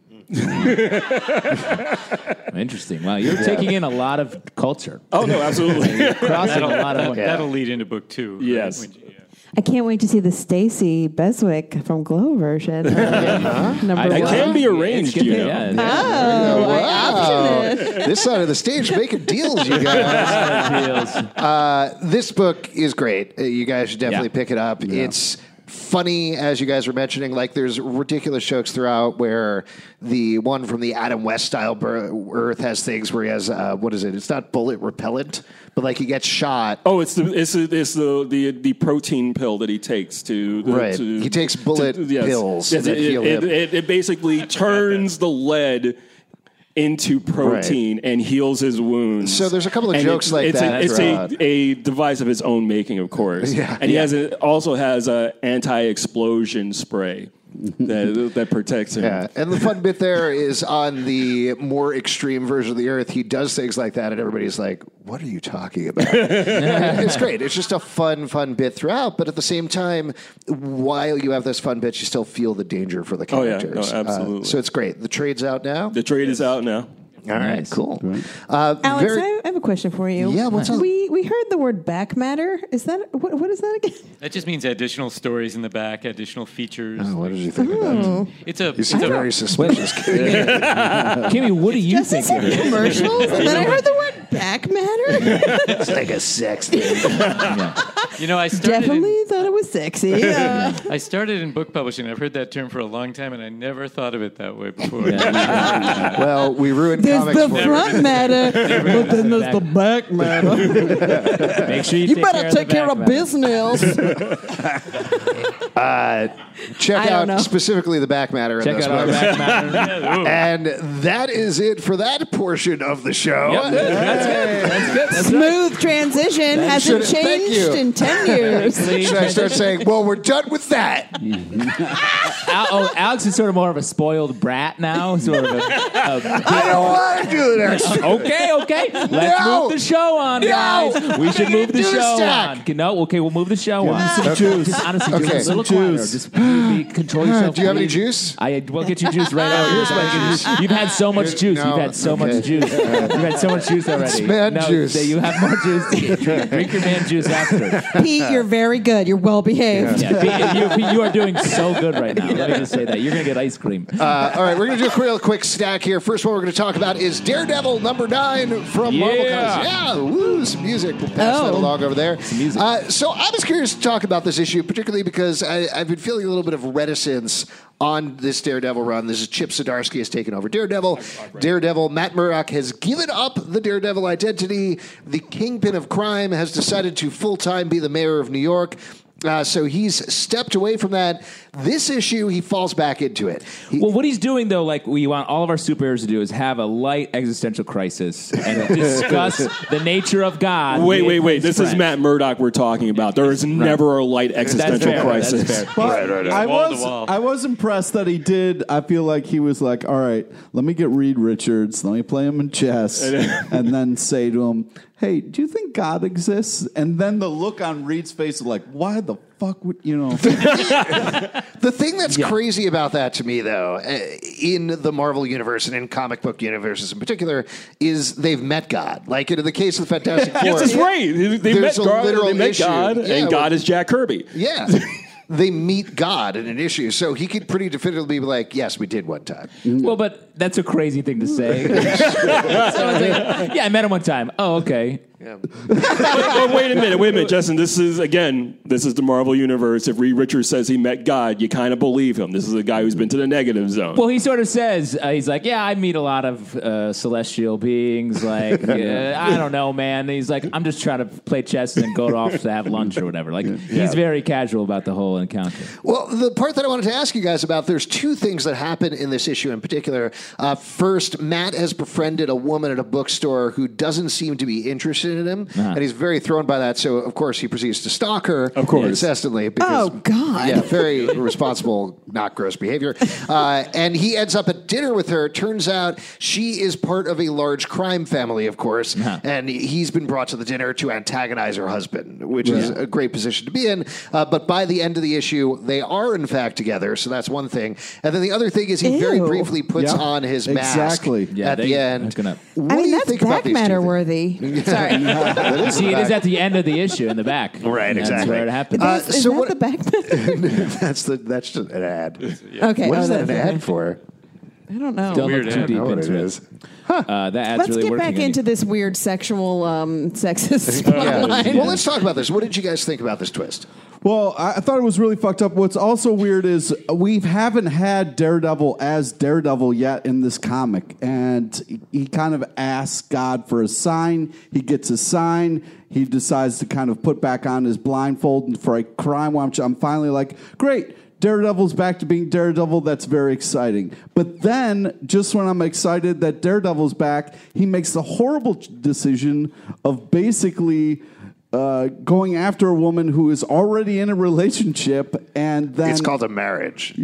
Interesting. Wow, you're taking in a lot of culture. Oh no, absolutely. Crossing a lot of. That'll lead into book two. right? Yes. When you- yeah. I can't wait to see the Stacy Beswick from Glow version. Uh, number I- It one. can be arranged, It's you good, know. yeah. Oh, I optioned it. This side of the stage making deals, you guys. Feels- Uh, this book is great. Uh, You guys should definitely Yeah. pick it up. It's funny, as you guys were mentioning. Like, there's ridiculous jokes throughout where the one from the Adam West style bur- Earth has things where he has, uh, what is it? It's not bullet repellent, but like he gets shot. Oh, it's the it's, the- it's the, the the protein pill that he takes to the, Right. to- He takes bullet to- yes. pills Yes, that it, heal it, him. it, it basically turns the lead into protein and heals his wounds. So there's a couple of And jokes it- like it's that A, it's throughout. a, a device of his own making, of course. Yeah. And he Yeah. has a, also has a anti-explosion spray that that protects him. Yeah, and the fun bit there is on the more extreme version of the Earth, he does things like that, and everybody's like, "What are you talking about?" It's great. It's just a fun, fun bit throughout. But at the same time, while you have those fun bits, you still feel the danger for the Oh, yeah. characters. No, absolutely. Uh, so it's great. The trade's out now. The trade is out now. All right, Nice. cool. Uh, Alex, very- I I have a question for you. Yeah, what's up? We we heard the word back matter. Is that what? What is that again? That just means additional stories in the back, additional features. Oh, what did you think about? It's a. You It's seem a very suspicious. Kimmy, what do you Just think? some it is? commercials, and then I heard the word back matter. It's like a sex thing. you know, I started. Definitely In, thought it was sexy. Uh, I started in book publishing. I've heard that term for a long time, and I never thought of it that way before. Well, we ruined there's comics the for you. front matter, but then there's the back matter. Make sure you, You take better care take of the care back of matter. business. Check I don't out know. specifically the back matter in Check this out our book. back matter. And that is it for that portion of the show. Yep, that's good. That's good. That's Smooth transition hasn't should- thank changed you. in ten years. Clean Should I start transition. saying, well, we're done with that? Al- oh, Alex is sort of more of a spoiled brat now. Sort of a, a I don't want to do this. okay, okay. Let's No. move the show on, No. guys. We should move the Do the show stack. on. No, okay, we'll move the show on. some juice. Honestly, Okay. just a little Some quieter. juice. Just be, control yourself. Do you have any please. juice? I will get you juice right now. Here's my juice. You've had so much juice. No, You've had so okay. much juice. You've had so much juice already. It's man no, juice. You have more juice. To drink. Drink your man juice after. Pete, you're very good. You're well behaved. Yeah, Pete, you, Pete, you are doing so good right now. Let me just say that. You're going to get ice cream. Uh, all right, we're going to do a real quick stack here. First one we're going to talk about is Daredevil number nine from Marvel Yeah. Comics. Yeah, woo, some music. We'll pass Oh. that along over there. Some music. Uh, so I was curious to talk about this issue, particularly because I, I've been feeling a little bit of reticence on this Daredevil run. This is Chip Zdarsky has taken over Daredevil. Daredevil, Matt Murdock has given up the Daredevil identity. The Kingpin of Crime has decided to full-time be the mayor of New York. Uh, so he's stepped away from that. This issue, he falls back into it. He, Well, what he's doing, though, like we want all of our superheroes to do, is have a light existential crisis and discuss the nature of God. Wait, with wait, wait. his This is friend. Matt Murdock we're talking about. There is never a light That's existential fair. crisis. That's fair. But I Wall to was wall. I was impressed that he did. I feel like he was like, all right, let me get Reed Richards, let me play him in chess, and then say to him, hey, do you think God exists? And then the look on Reed's face of like, why the fuck would you know? The thing that's crazy about that to me, though, uh, in the Marvel universe and in comic book universes in particular, is they've met God. Like in the case of the Fantastic Four. Yes, that's right. They, they met There's a God, literal they met issue. God Yeah, and well- God is Jack Kirby. Yeah. They meet God in an issue. So he could pretty definitively be like, yes, we did one time. Well, but that's a crazy thing to say. So it's like, yeah, I met him one time. Oh, okay. but, but wait a minute, wait a minute, Justin. This is, again, this is the Marvel Universe. If Reed Richards says he met God, you kind of believe him. This is a guy who's been to the negative zone. Well, he sort of says, uh, he's like, yeah, I meet a lot of uh, celestial beings. Like, uh, I don't know, man. He's like, I'm just trying to play chess and then go off to have lunch or whatever. Like, he's very casual about the whole encounter. Well, the part that I wanted to ask you guys about, there's two things that happen in this issue in particular. Uh, first, Matt has befriended a woman at a bookstore who doesn't seem to be interested in him, Uh-huh. and he's very thrown by that. So, of course, he proceeds to stalk her Of course. incessantly. Because, Oh, God. Yeah, very irresponsible, not gross behavior. Uh, and he ends up at dinner with her. Turns out she is part of a large crime family, of course, Uh-huh. and he's been brought to the dinner to antagonize her husband, which is a great position to be in. Uh, but by the end of the issue, they are in fact together, so that's one thing. And then the other thing is he very Ew. briefly puts Yeah, on his mask exactly. Yeah, at they- the end. that's gonna- What I do mean, you that's think about back these two matter things? worthy. Sorry. That is See, the it is back- at the end of the issue in the back. Right, That's exactly. where it happens. Uh, is so that what- the back matter? that's the that's just an ad. Okay. What oh, is that an that's- ad for? I don't know. Don't Weird look too ad. deep I know what into it it. is. Uh, that ad's Let's really get working back on into you. this weird sexual um, sexist Yeah. spotlight. Well, let's talk about this. What did you guys think about this twist? Well, I I thought it was really fucked up. What's also weird is we haven't had Daredevil as Daredevil yet in this comic. And he, he kind of asks God for a sign. He gets a sign. He decides to kind of put back on his blindfold for a crime watch. I'm finally like, great. Daredevil's back to being Daredevil. That's very exciting. But then, just when I'm excited that Daredevil's back, he makes the horrible decision of basically uh, going after a woman who is already in a relationship, and then It's called a marriage.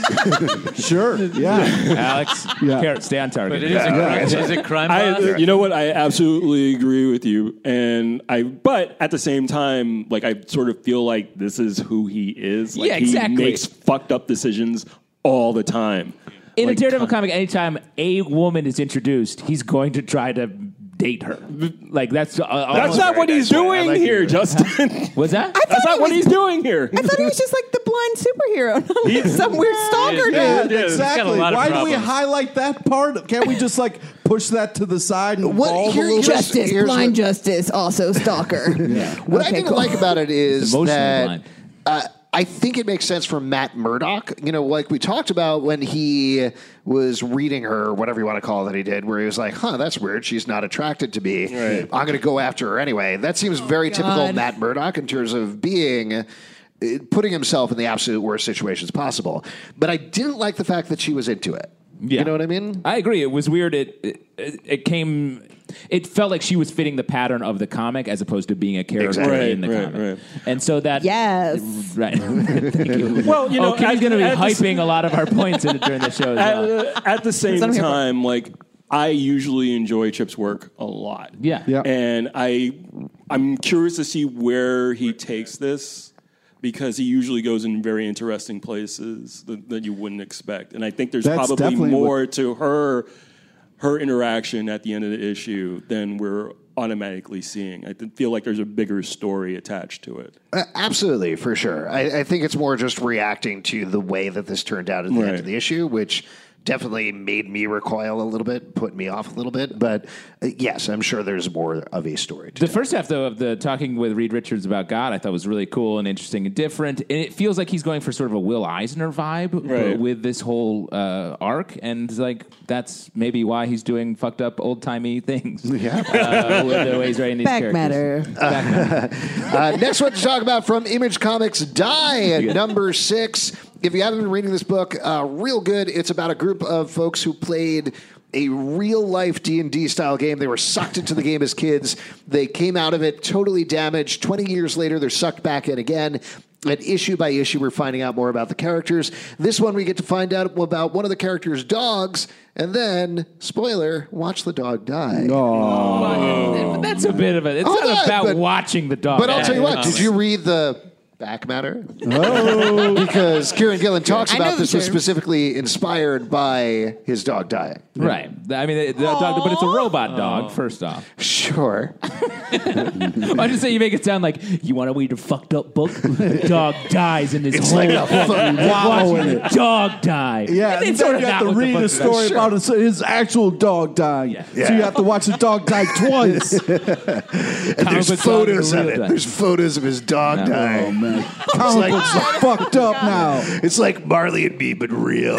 sure, yeah, Alex, Yeah. Carrot, stay on target. But it is a crime. Is it crime? I, boss? you know what? I absolutely agree with you, and I. But at the same time, like I sort of feel like this is who he is. Like, Yeah, exactly. He makes fucked up decisions all the time. In Like, a Daredevil comic, anytime a woman is introduced, he's going to try to date her. Like that's uh, That's not what he's doing like here, it. Justin. What's that? That's not what he's doing here. I thought he was just like the blind superhero, not like some weird stalker dude. Yeah, yeah, it is. exactly. He's got a lot of Why do we problems. highlight that part? Can't we just like push that to the side and What- evolve here- a little here's- bit? Justice, here's blind what- justice, also stalker. What I Okay, didn't cool. like about it is Emotionally that blind. uh, I think it makes sense for Matt Murdock. You know, like we talked about when he was reading her, or whatever you want to call it that he did, where he was like, huh, that's weird. She's not attracted to me. Right. I'm going to go after her anyway. That seems very typical God. Matt Murdock in terms of being... uh, putting himself in the absolute worst situations possible. But I didn't like the fact that she was into it. Yeah. You know what I mean? I agree. It was weird. It, it it came. It felt like she was fitting the pattern of the comic as opposed to being a character Exactly. in the Right, right, comic. right. And so that Yes. right. Thank you. Well, you know, oh, Kimmy's at- going to be at the s- hyping a lot of our points in, during the show. As At, well. uh, at the same what I'm here for. time, like I usually enjoy Chip's work a lot. Yeah. Yeah. And I, I'm curious to see where he takes this because he usually goes in very interesting places that, that you wouldn't expect. And I think there's That's probably definitely more to her, her interaction at the end of the issue than we're automatically seeing. I th- feel like there's a bigger story attached to it. Uh, absolutely, for sure. I, I think it's more just reacting to the way that this turned out at the Right. end of the issue, which definitely made me recoil a little bit, put me off a little bit. But uh, yes, I'm sure there's more of a story to The first half, though, of the talking with Reed Richards about God, I thought was really cool and interesting and different. And it feels like he's going for sort of a Will Eisner vibe Right. with this whole uh, arc, and like that's maybe why he's doing fucked up old timey things. Yeah. uh, with the way he's writing these Back characters. matter. Uh, next one to talk about from Image Comics, Die at number six. If you haven't been reading this book, uh, real good. It's about a group of folks who played a real-life D and D style game. They were sucked into the game as kids. They came out of it totally damaged. twenty years later, they're sucked back in again. And issue by issue, we're finding out more about the characters. This one, we get to find out about one of the characters' dogs, and then, spoiler, watch the dog die. But that's a bit of a. It's Hold not on, about but- watching the dog. But I'll tell you what, Yeah. did you read the back matter? Oh. Because Kieran Gillen talks I know about the this was term. specifically inspired by his dog dying. Right. I mean, the, the dog, but it's a robot dog, first off. Sure. I just say you make it sound like you want to read a fucked up book. The dog dies in this It's whole like a fucking watching the dog die. Yeah, And and it's sort then of you have not to what the read book a is about. story Sure. about his, his actual dog dying. So Yeah. you have to watch the dog die twice. And there's book photos dog of is it. real There's photos of his dog Oh, dying. man. Comic books are fucked up now. It's like Marley and me, but real.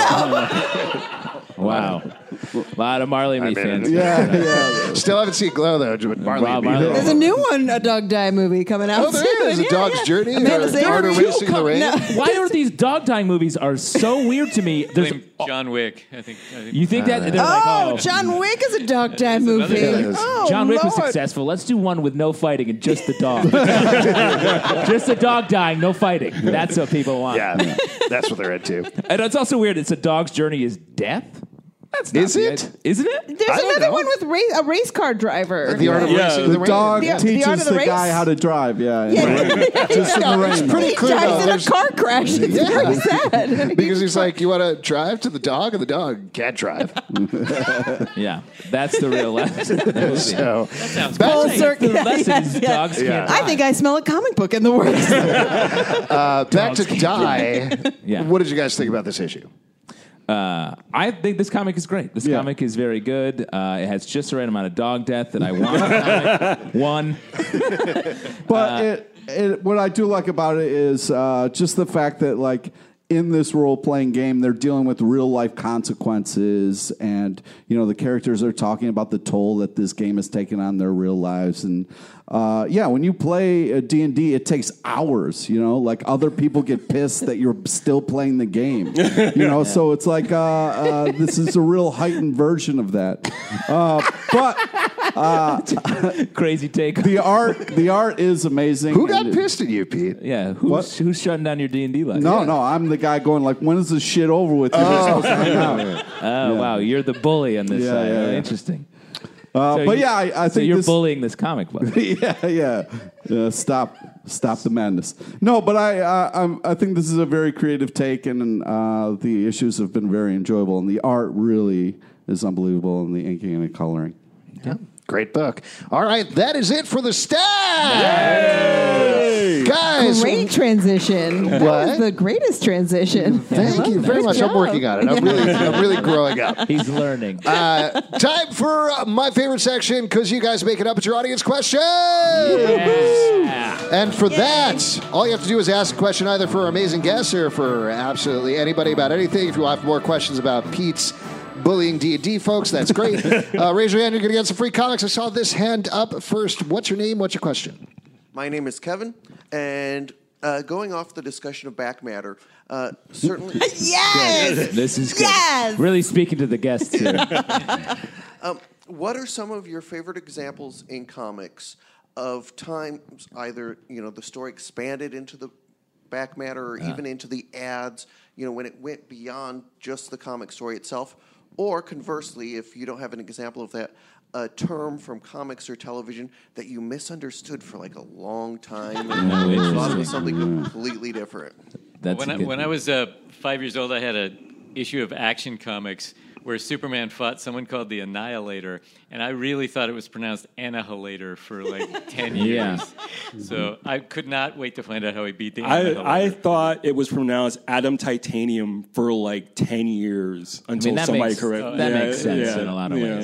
Wow. A lot of Marley and Me mean, fans. Yeah, yeah. Still haven't seen Glow, though, but Marley Wow, and me. Marley- though. There's a new one, a dog die movie coming out. Oh, there soon. is, A Yeah, Dog's yeah. Journey? Amanda Or Seyfried. Arter Racing in the Rain? No. Why are these dog dying movies are so weird to me? There's, Blame John Wick. I think. I think you think that they're Oh, like, oh, John Wick is a dog die movie. Yeah. Oh, John Wick was Lord. successful. Let's do one with no fighting and just the dog. Just the dog dying, no fighting. That's what people want. Yeah, that's what they're into. And it's also weird. It's a dog's journey is death. That's not Is the it? idea. Isn't it? There's I don't another know. one with race, a race car driver. The Art of Yeah. Racing in the The Rain. dog The- the art teaches of the the, race? guy how to drive. Yeah, Yeah. yeah. Just in the rain. pretty He clear, though. dies in a There's- car crash. It's Yeah. very sad. Because he's like, you want to drive to the dog, and the dog can't drive. Yeah. That's the real lesson. of the movie. So, sounds back Full to- circle. The lesson is Yeah, yeah. dogs Yeah. can't I think I smell a comic book in the works. uh, back to Die. Yeah. What did you guys think about this issue? Uh, I think this comic is great. This Yeah. comic is very good. Uh, it has just the right amount of dog death that I want. One. But Uh, it, it, what I do like about it is uh, just the fact that, like, in this role-playing game, they're dealing with real-life consequences, and you know the characters are talking about the toll that this game has taken on their real lives. And uh, yeah, when you play a D and D, it takes hours. You know, like other people get pissed that you're still playing the game. You know, so it's like uh, uh, this is a real heightened version of that. Uh, but uh, crazy take. The art, the art is amazing. Who got And- pissed at you, Pete? Yeah, who's, who's shutting down your D and D life? No, no, I'm the guy going like, when is this shit over with? You're just supposed to hang out. Oh, wow, you're the bully on this Yeah, side. yeah, Oh, yeah. interesting. Uh, So but you- yeah, I, I so think you're this, bullying this comic book. yeah, yeah. Uh, stop, stop the madness. No, but I, uh, I'm, I think this is a very creative take, and uh, the issues have been very enjoyable, and the art really is unbelievable, and the inking and the coloring. Yeah. Great book. All right, that is it for the staff. Guys, Great transition. That What? was the greatest transition. thank you very much. I'm working on it. I'm really, I'm really growing up. He's learning. Uh, time for uh, my favorite section, because you guys make it up. It's your audience question. Yeah. And for that, all you have to do is ask a question either for our amazing guests or for absolutely anybody about anything. If you have more questions about Pete's bullying D and D folks, that's great. uh, raise your hand. You're going to get some free comics. I saw this hand up first. What's your name? What's your question? My name is Kevin, and uh, going off the discussion of back matter, uh, certainly. Yes. This is good. Yes. Really speaking to the guests here. um, what are some of your favorite examples in comics of times either you know the story expanded into the back matter or even into the ads? You know when it went beyond just the comic story itself, or conversely, if you don't have an example of that, a term from comics or television that you misunderstood for like a long time and Oh, you thought it interesting. was something completely different. That's when a I, good when one. I was uh, five years old, I had an issue of Action Comics where Superman fought someone called the Annihilator, and I really thought it was pronounced Annihilator for like ten years. Yeah. So I could not wait to find out how he beat the I, Annihilator. I thought it was pronounced Adam Titanium for like ten years until that somebody makes- corrected. that yeah, makes sense yeah, in a lot of yeah. ways.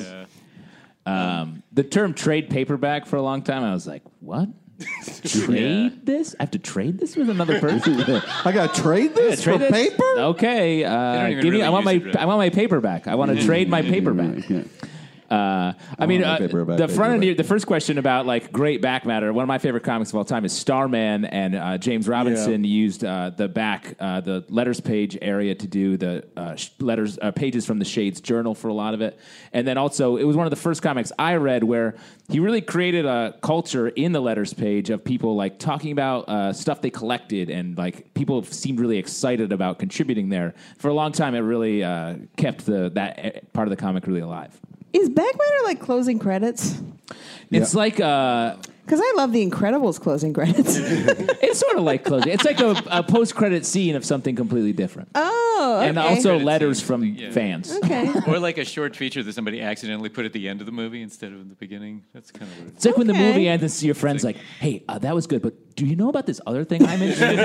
Um, the term trade paperback for a long time, I was like, what? Trade this? I have to trade this with another person? I got to trade this Trade for this? paper? They Okay, don't uh, even give me. really I want my. use it, really. I want my paperback. I want to trade my paperback. Yeah. Uh, I mean, my uh, paperback, the front end, paperback. the first question about like great back matter. One of my favorite comics of all time is Starman, and uh, James Robinson used uh, the back, uh, the letters page area to do the uh, sh- letters uh, pages from the Shades Journal for a lot of it. And then also, it was one of the first comics I read where he really created a culture in the letters page of people like talking about uh, stuff they collected, and like people seemed really excited about contributing there. For a long time, it really uh, kept the that uh, part of the comic really alive. Is back matter like closing credits? It's like uh, Because I love the Incredibles closing credits. it's sort of like closing. It's like a, a post-credit scene of something completely different, Oh, okay. and also Credit letters scene. from Yeah. fans. Okay. Or like a short feature that somebody accidentally put at the end of the movie instead of in the begining. That's kind of what It's like when the Okay. movie ends, and your friend's like, "Hey, uh, that was good, but do you know about this other thing I mentioned?"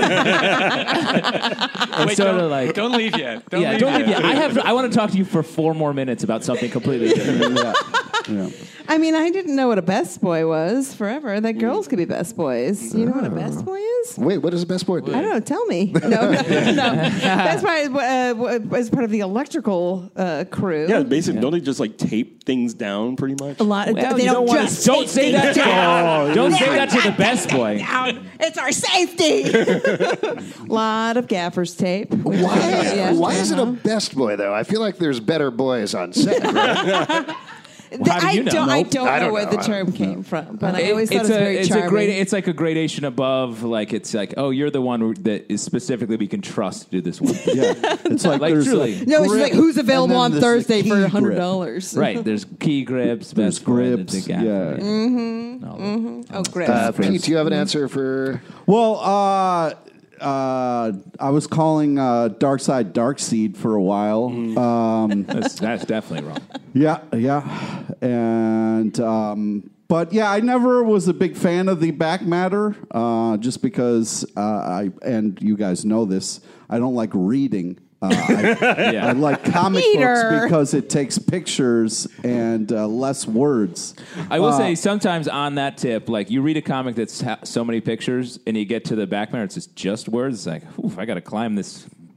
it's It's sort of like, don't leave yet. Don't yeah, leave don't yet. leave yet. I have. I want to talk to you for four more minutes about something completely different. Yeah. Yeah. I mean, I didn't know what a best boy was forever. That girls could be best boys. You know what a best boy is? Wait, what does the best boy do? I don't know. Tell me. No, no, no. Best boy uh, is part of the electrical uh, crew. Yeah, basically, don't they just like tape things down pretty much? A lot of Well, they you don't, don't wanna- just don't take say that things to- down. Don't say that to the best boy. Down. It's our safety. A lot of gaffer's tape. Why, Yeah. why is it a Uh-huh. best boy, though? I feel like there's better boys on set. Right? How do I you know? don't. I Nope. don't I know don't where know. the I term came from, but I always thought it's it was a, very it's charming. a grade. It's like a gradation above. Like it's like, oh, you're the one that is specifically we can trust to do this one. thing. Yeah. It's like, Like, there's truly. a no, it's just grip, like who's and available then on there's the Thursday key for a grip. hundred dollars. Right. There's key grips, There's best boy, the grips. big gaffer. Yeah. Mm-hmm. All that. Oh, great. Uh, Pete, do you have an answer for... Well, uh, uh, I was calling uh, Darkseid Darkseed for a while. Um, That's, that's definitely wrong. yeah, yeah, and um, but yeah, I never was a big fan of the back matter, uh, just because uh, I and you guys know this. I don't like reading. Uh, I, Yeah. I like comic Peter. books because it takes pictures and uh, less words. I will Uh, say sometimes on that tip, like you read a comic that's ha- so many pictures, and you get to the back matter, it's just, just words. It's like, oof, I got to climb this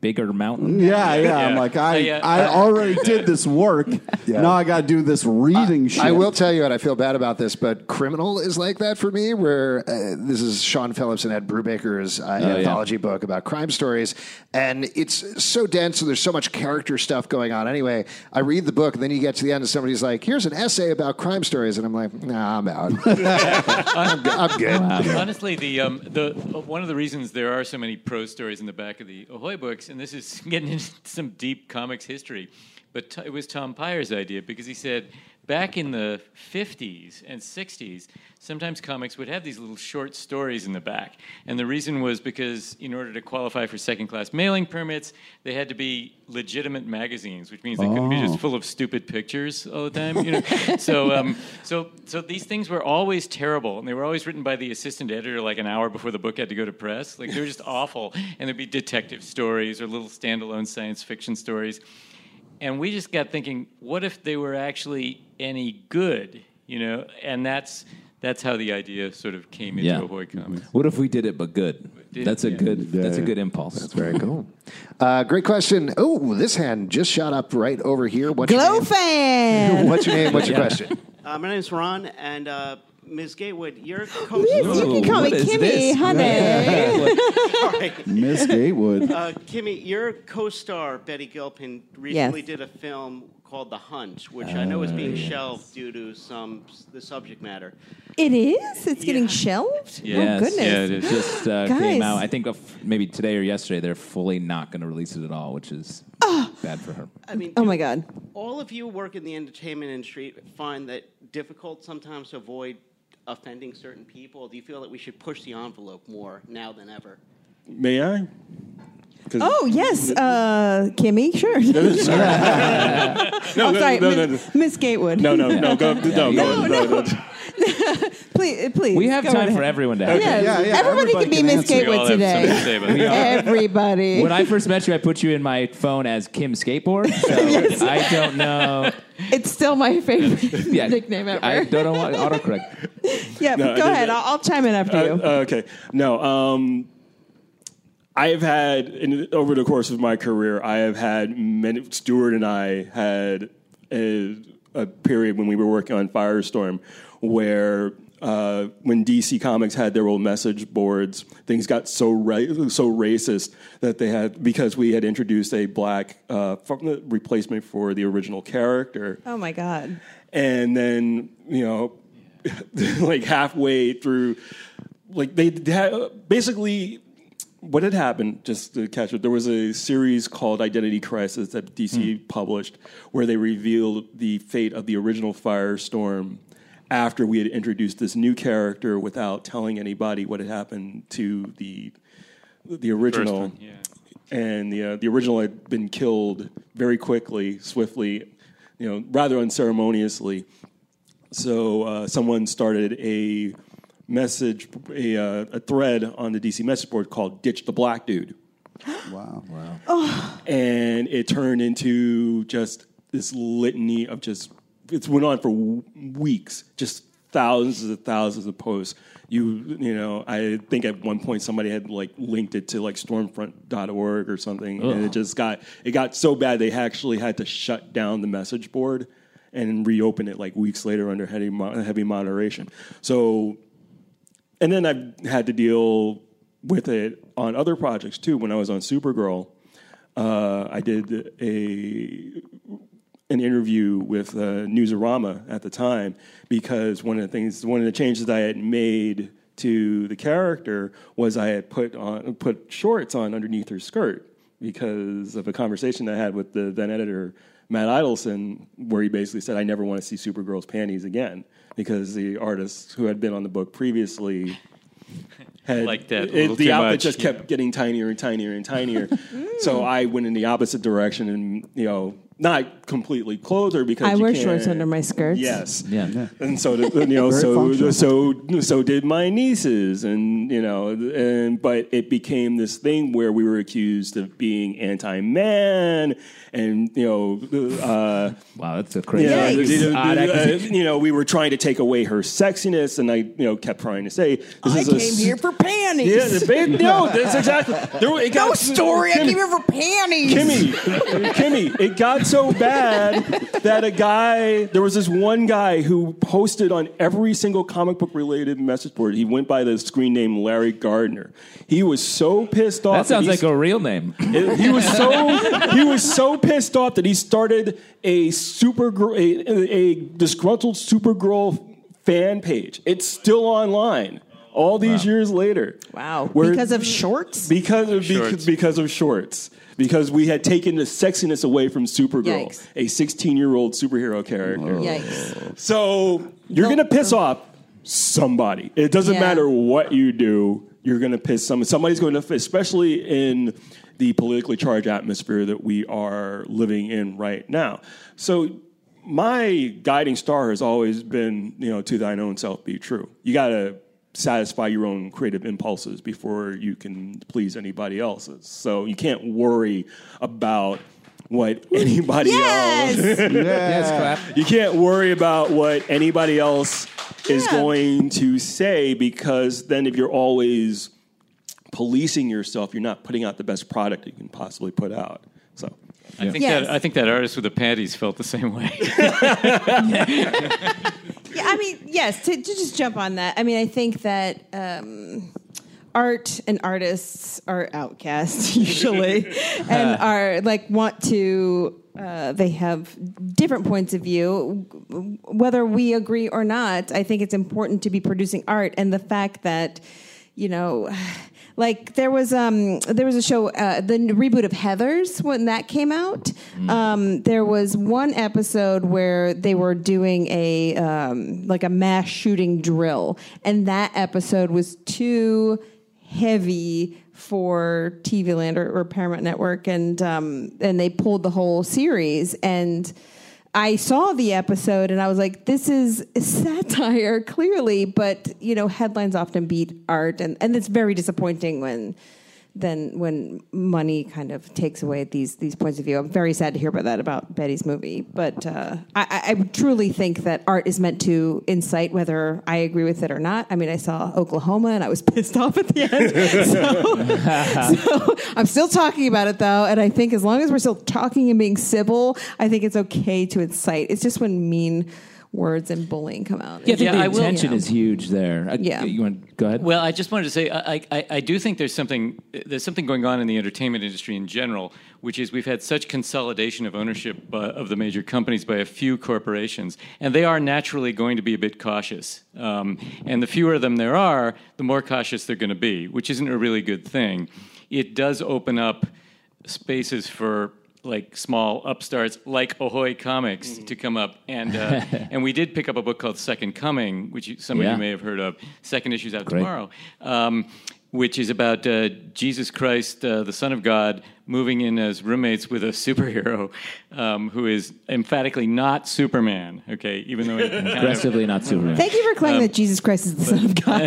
bigger mountain. Yeah, yeah. I'm like, I, Uh, yeah. I already did this work. Now I got to do this reading shit. I will tell you, and I feel bad about this, but Criminal is like that for me, where uh, this is Sean Phillips and Ed Brubaker's uh, Oh, anthology yeah. book about crime stories. And it's so dense, and there's so much character stuff going on. Anyway, I read the book, and then you get to the end, and somebody's like, here's an essay about crime stories. And I'm like, nah, I'm out. I'm, good. I'm good. Honestly, the um, the uh, one of the reasons there are so many prose stories in the back of the Ahoy books, and this is getting into some deep comics history, but t- it was Tom Pyre's idea because he said back in the fifties and sixties, sometimes comics would have these little short stories in the back, and the reason was because in order to qualify for second-class mailing permits, they had to be legitimate magazines, which means they couldn't be just full of stupid pictures all the time. You know, so um, so so these things were always terrible, and they were always written by the assistant editor like an hour before the book had to go to press. Like they were just awful, and there'd be detective stories or little standalone science fiction stories. And we just got thinking, what if they were actually any good? You know, and that's that's how the idea sort of came into Yeah. Ahoy Comics. What if we did it but good? Did- That's a yeah. good. That's a good impulse. That's very cool. Uh, great question. Oh, this hand just shot up right over here. What's Glow your name? fan. What's your name? What's your Yeah. question? Uh, my name's Ron, and uh, Miz Gatewood, you're Yes, co you can call me What is Kimmy, this? honey. Miss Gatewood. uh, Kimmy, your co-star Betty Gilpin recently Yes. did a film called The Hunt, which I know is being shelved due to some the subject matter. It is? It's getting Yeah. shelved? Yes. Oh, goodness. Yeah, it is. Just uh, Guys. came out. I think of maybe today or yesterday. They're fully not going to release it at all, which is bad for her. I mean, Oh, do my God. all of you work in the entertainment industry find that difficult sometimes to avoid offending certain people? Do you feel that we should push the envelope more now than ever? May I? 'Cause- Oh, yes, uh, Kimmy, sure. No, oh, no, sorry, no, no, Miss, no. Miss Gatewood. No, no, no, go, no, go, No, no, no. no. please, please. We have go time right for ahead. everyone to have. Yes. Yeah, yeah, Everybody everybody can be can Miss answer. We Gatewood all have something to today. say about that. Everybody. When I first met you, I put you in my phone as Kim Skateboard. So I don't know. It's still my favorite Yeah, nickname ever. I don't know what autocorrect. yeah, No, go no, ahead. no. I'll, I'll chime in after Uh, you. uh, okay. No. Um, I have had in, over the course of my career, I have had many. Stuart and I had a, a period when we were working on Firestorm, where uh, when D C Comics had their old message boards, things got so ra- so racist that they had because we had introduced a black uh, replacement for the original character. Oh, my God. And then, you know, like halfway through, like they had basically what had happened, just to catch it, there was a series called Identity Crisis that D C Hmm. published where they revealed the fate of the original Firestorm after we had introduced this new character without telling anybody what had happened to the the original. one, yeah. And the uh, the original had been killed very quickly, swiftly, you know, rather unceremoniously. So uh, someone started a message, a, uh, a thread on the D C message board called "Ditch the Black Dude," Wow. Wow. and it turned into just this litany of just. It went on for w- weeks, just thousands and thousands of posts. You you know, I think at one point somebody had like linked it to like stormfront dot org or something, and it just got it got so bad they actually had to shut down the message board and reopen it like weeks later under heavy mo- heavy moderation. So, and then I've had to deal with it on other projects too. When I was on Supergirl, uh, I did a an interview with uh, Newsarama at the time because one of the things, one of the changes that I had made to the character was I had put on put shorts on underneath her skirt because of a conversation I had with the then editor Matt Idelson, where he basically said I never want to see Supergirl's panties again because the artist who had been on the book previously had Like that, a it- little the too outfit much, just yeah. kept getting tinier and tinier and tinier. So I went in the opposite direction and, you know, not completely clothe her because I you wear can't- shorts under my skirts. Yes. Yeah. Yeah. And so did, you know Very so functional. so so did my nieces, and you know and but it became this thing where we were accused of being anti-man, and you know uh, Wow, that's a crazy. yeah, Yikes. uh, Odd uh, accusation. you know we were trying to take away her sexiness, and I you know kept trying to say this I is came a, s- here for panties. yeah, the ba- no, that's exactly. There, it got, No story. I Kimmy, came here for panties. Kimmy, Kimmy, it got so bad that a guy, there was this one guy who posted on every single comic book related message board. He went by the screen name Larry Gardner. He was so pissed off. That sounds he like a real name. it- he was so he was so pissed off that he started a super a, a disgruntled Supergirl fan page. It's still online all these Wow. years later. Wow. Where- Because of shorts? Because of Shorts. because, because of shorts. Because we had taken the sexiness away from Supergirl, Yikes. a sixteen-year-old superhero character. Yikes. So you're going to piss off somebody. It doesn't Yeah. matter what you do. You're going to piss some. Somebody's going to, especially in the politically charged atmosphere that we are living in right now. So my guiding star has always been, you know, to thine own self be true. You got to satisfy your own creative impulses before you can please anybody else's. So you can't worry about what anybody Yes. else. Yes, clap. You can't worry about what anybody else is Yeah. going to say, because then if you're always policing yourself, you're not putting out the best product you can possibly put out. So I think Yes. that I think that artist with the panties felt the same way. Yeah, I mean, yes, to, to just jump on that. I mean, I think that um, art and artists are outcasts usually and are like want to, uh, they have different points of view. Whether we agree or not, I think it's important to be producing art. And the fact that, you know, like there was um there was a show uh, the reboot of Heathers when that came out. Um, there was one episode where they were doing a um, like a mass shooting drill, and that episode was too heavy for T V Land or, or Paramount Network, and um, and they pulled the whole series. And I saw the episode and I was like, this is satire, clearly, but, you know, headlines often beat art. And, and it's very disappointing when then when money kind of takes away these these points of view. I'm very sad to hear about that about Betty's movie. But uh, I, I truly think that art is meant to incite, whether I agree with it or not. I mean, I saw Oklahoma and I was pissed off at the end. so, so I'm still talking about it, though. And I think as long as we're still talking and being civil, I think it's okay to incite. It's just when mean words and bullying come out. Yeah, I think Yeah, the I will- intention Yeah. is huge there. I, Yeah. You want to go ahead? Well, I just wanted to say I, I, I do think there's something there's something going on in the entertainment industry in general, which is we've had such consolidation of ownership uh, of the major companies by a few corporations, and they are naturally going to be a bit cautious. Um, and the fewer of them there are, the more cautious they're going to be, which isn't a really good thing. It does open up spaces for like small upstarts like Ahoy Comics Mm-hmm. to come up, and uh, and we did pick up a book called Second Coming, which you, some of Yeah. you may have heard of. Second issue's out Great. tomorrow, um, which is about uh, Jesus Christ, uh, the Son of God, moving in as roommates with a superhero um, who is emphatically not Superman. Okay, even though he kind of- Aggressively not Superman. Thank you for claiming Um, that Jesus Christ is the Son of God,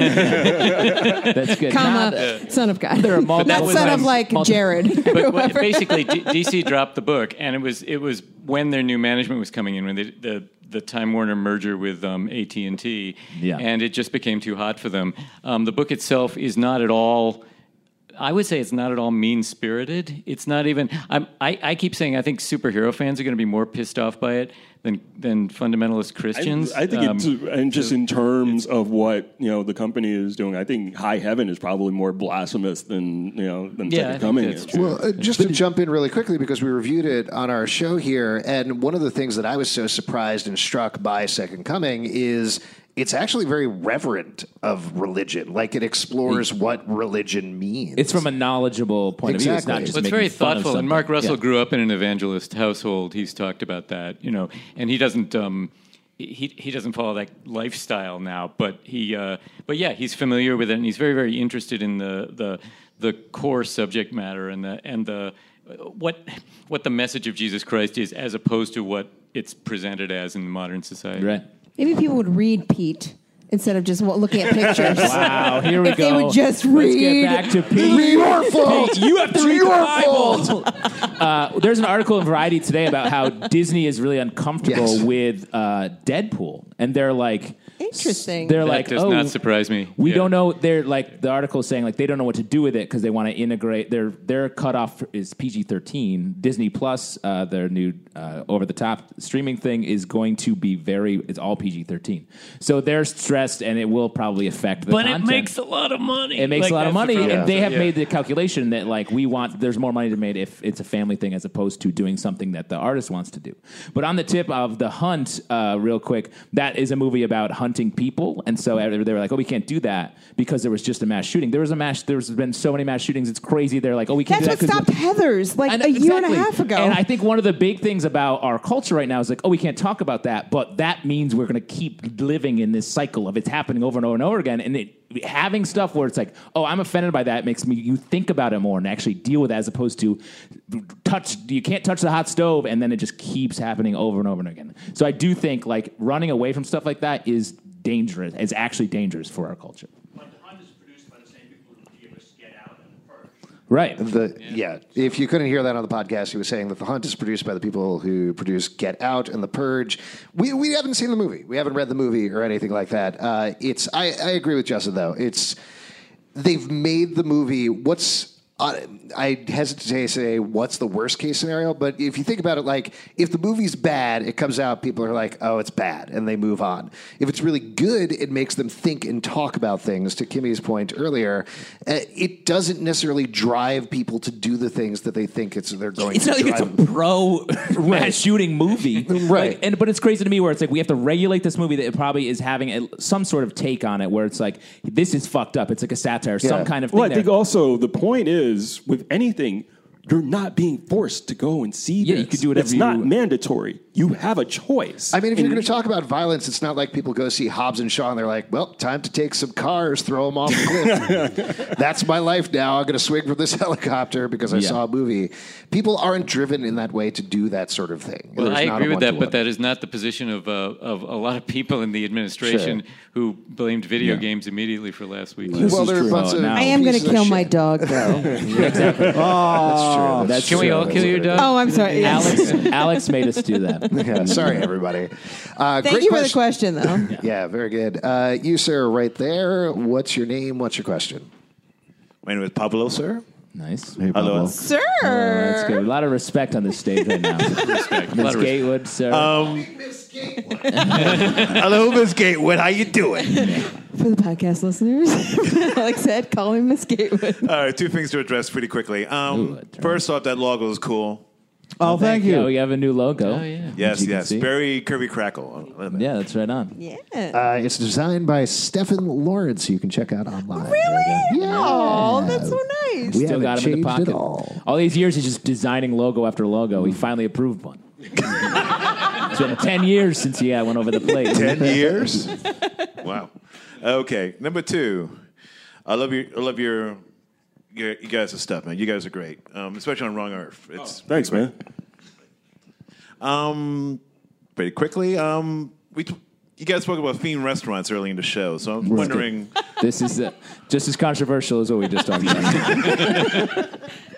That's good. comma, Not, uh, Son of God. there are multiple Not son of times- like multiple- Jared. But what- basically, D- DC dropped the book, and it was it was when their new management was coming in, when they, the the Time Warner merger with um, A T and T, Yeah. and it just became too hot for them. Um, the book itself is not at all. I would say it's not at all mean-spirited. It's not even. I'm, I I keep saying I think superhero fans are going to be more pissed off by it than than fundamentalist Christians. I, I think Um, it's, and just in terms of what you know the company is doing, I think High Heaven is probably more blasphemous than you know than Yeah, I Second think Coming that's is. true. Well, uh, just to jump in really quickly, because we reviewed it on our show here, and one of the things that I was so surprised and struck by Second Coming is it's actually very reverent of religion. Like it explores what religion means. It's from a knowledgeable point of view. It's not Exactly. just Well, it's making very fun of thoughtful, and something. Mark Russell Yeah. grew up in an evangelist household. He's talked about that, you know, and he doesn't. Um, he he doesn't follow that lifestyle now, but he, uh, but yeah, he's familiar with it, and he's very very interested in the the the core subject matter and the and the what what the message of Jesus Christ is, as opposed to what it's presented as in modern society. Right. Maybe people would read Pete instead of just wa- looking at pictures. Wow, here we If go. they would just Let's read. get back to Pete. Your fault. Pete, you have to It's read your the Bible. fault. Uh, there's an article in Variety today about how Disney is really uncomfortable Yes. with uh, Deadpool, and they're like, Interesting. They're That like, does oh, not surprise me. We Yeah. don't know. They're like the article is saying like they don't know what to do with it because they want to integrate. Their their cutoff is P G thirteen. Disney Plus, uh, their new uh, over the top streaming thing, is going to be very. It's all P G thirteen. So they're stressed, and it will probably affect the But content. it makes a lot of money. It makes Like, a lot of that's the money, problem. and they have Yeah. made the calculation that like we want. There's more money to be made if it's a family thing as opposed to doing something that the artist wants to do. But on the tip of The Hunt, uh, real quick, that is a movie about hunting people, and so they were like, "Oh, we can't do that because there was just a mass shooting." There was a mass. There's been so many mass shootings. It's crazy. They're like, "Oh, we can't That's do that." what 'cause stopped Heathers like And a year and a exactly. half ago. And I think one of the big things about our culture right now is like, oh, we can't talk about that, but that means we're going to keep living in this cycle of it's happening over and over and over again. And it, having stuff where it's like, oh, I'm offended by that makes me you think about it more and actually deal with it as opposed to touch. You can't touch the hot stove, and then it just keeps happening over and over and again. So I do think like running away from stuff like that is dangerous. It's actually dangerous for our culture. Right. The, yeah. If you couldn't hear that on the podcast, he was saying that The Hunt is produced by the people who produced Get Out and The Purge. We we haven't seen the movie. We haven't read the movie or anything like that. Uh, it's I, I agree with Justin though. It's they've made the movie. What's uh, I hesitate to say what's the worst case scenario, but if you think about it, like if the movie's bad, it comes out, people are like, oh, it's bad, and they move on. If it's really good, it makes them think and talk about things. To Kimmy's point earlier, uh, it doesn't necessarily drive people to do the things that they think it's they're going It's to not like drive it's them. a pro mass shooting movie, Right. Like, and but it's crazy to me where it's like we have to regulate this movie that it probably is having a, some sort of take on it, where it's like this is fucked up. It's like a satire, some Yeah. kind of thing. Well, I there. think also the point is with anything, you're not being forced to go and see Yeah, this. you could do whatever It's not you- mandatory. You have a choice. I mean, if And you're going to talk about violence, it's not like people go see Hobbs and Shaw and they're like, well, time to take some cars, throw them off the cliff. That's my life now. I'm going to swing from this helicopter because I Yeah. saw a movie. People aren't driven in that way to do that sort of thing. Well, There's I not agree a with that, one-to-one. but that is not the position of uh, of a lot of people in the administration Sure. who blamed video Yeah. games immediately for last week. well, there are a true. bunch Oh, of now- I am going to pieces of kill my shit. dog, though. exactly. That's true. That's Can Can we true. all That's kill your true. dog? Oh, I'm sorry. Yes. Alex, Alex made us do that. Yeah, sorry, everybody. Uh, Thank great you for the question, though. Yeah, very good. Uh, you, sir, right there. What's your name? What's your question? My name is Pablo, sir. Nice. Hello. Sir. Oh, that's good. A lot of respect on this stage right now. Respect. A lot Miss of respect. Gatewood, sir. Um, hello, Miss Gatewood. How you doing? For the podcast listeners, Alex said, call me Miss Gatewood. All right, two things to address pretty quickly. Um, Ooh, that's right. first off, that logo is cool. Oh, thank you. Oh, we have a new logo. Oh, yeah. Yes, you can yes. see. Very Kirby Crackle. I love that. Yeah, that's right on. Yeah. Uh, it's designed by Stefan Lawrence, who you can check out online. Really? Yeah. Oh, that's so nice. We Still haven't got him in the changed pocket. at all. All these years, he's just designing logo after logo. He finally approved one. It's been ten years since he had one over the plate. Ten years? Wow. Okay, number two. I love your. I love your. your you guys' stuff, man. You guys are great, um, especially on Wrong Earth. It's Thanks, man. Um, very quickly. Um, we. T- you guys spoke about themed restaurants early in the show, so I'm wondering. This is uh, just as controversial as what we just talked about.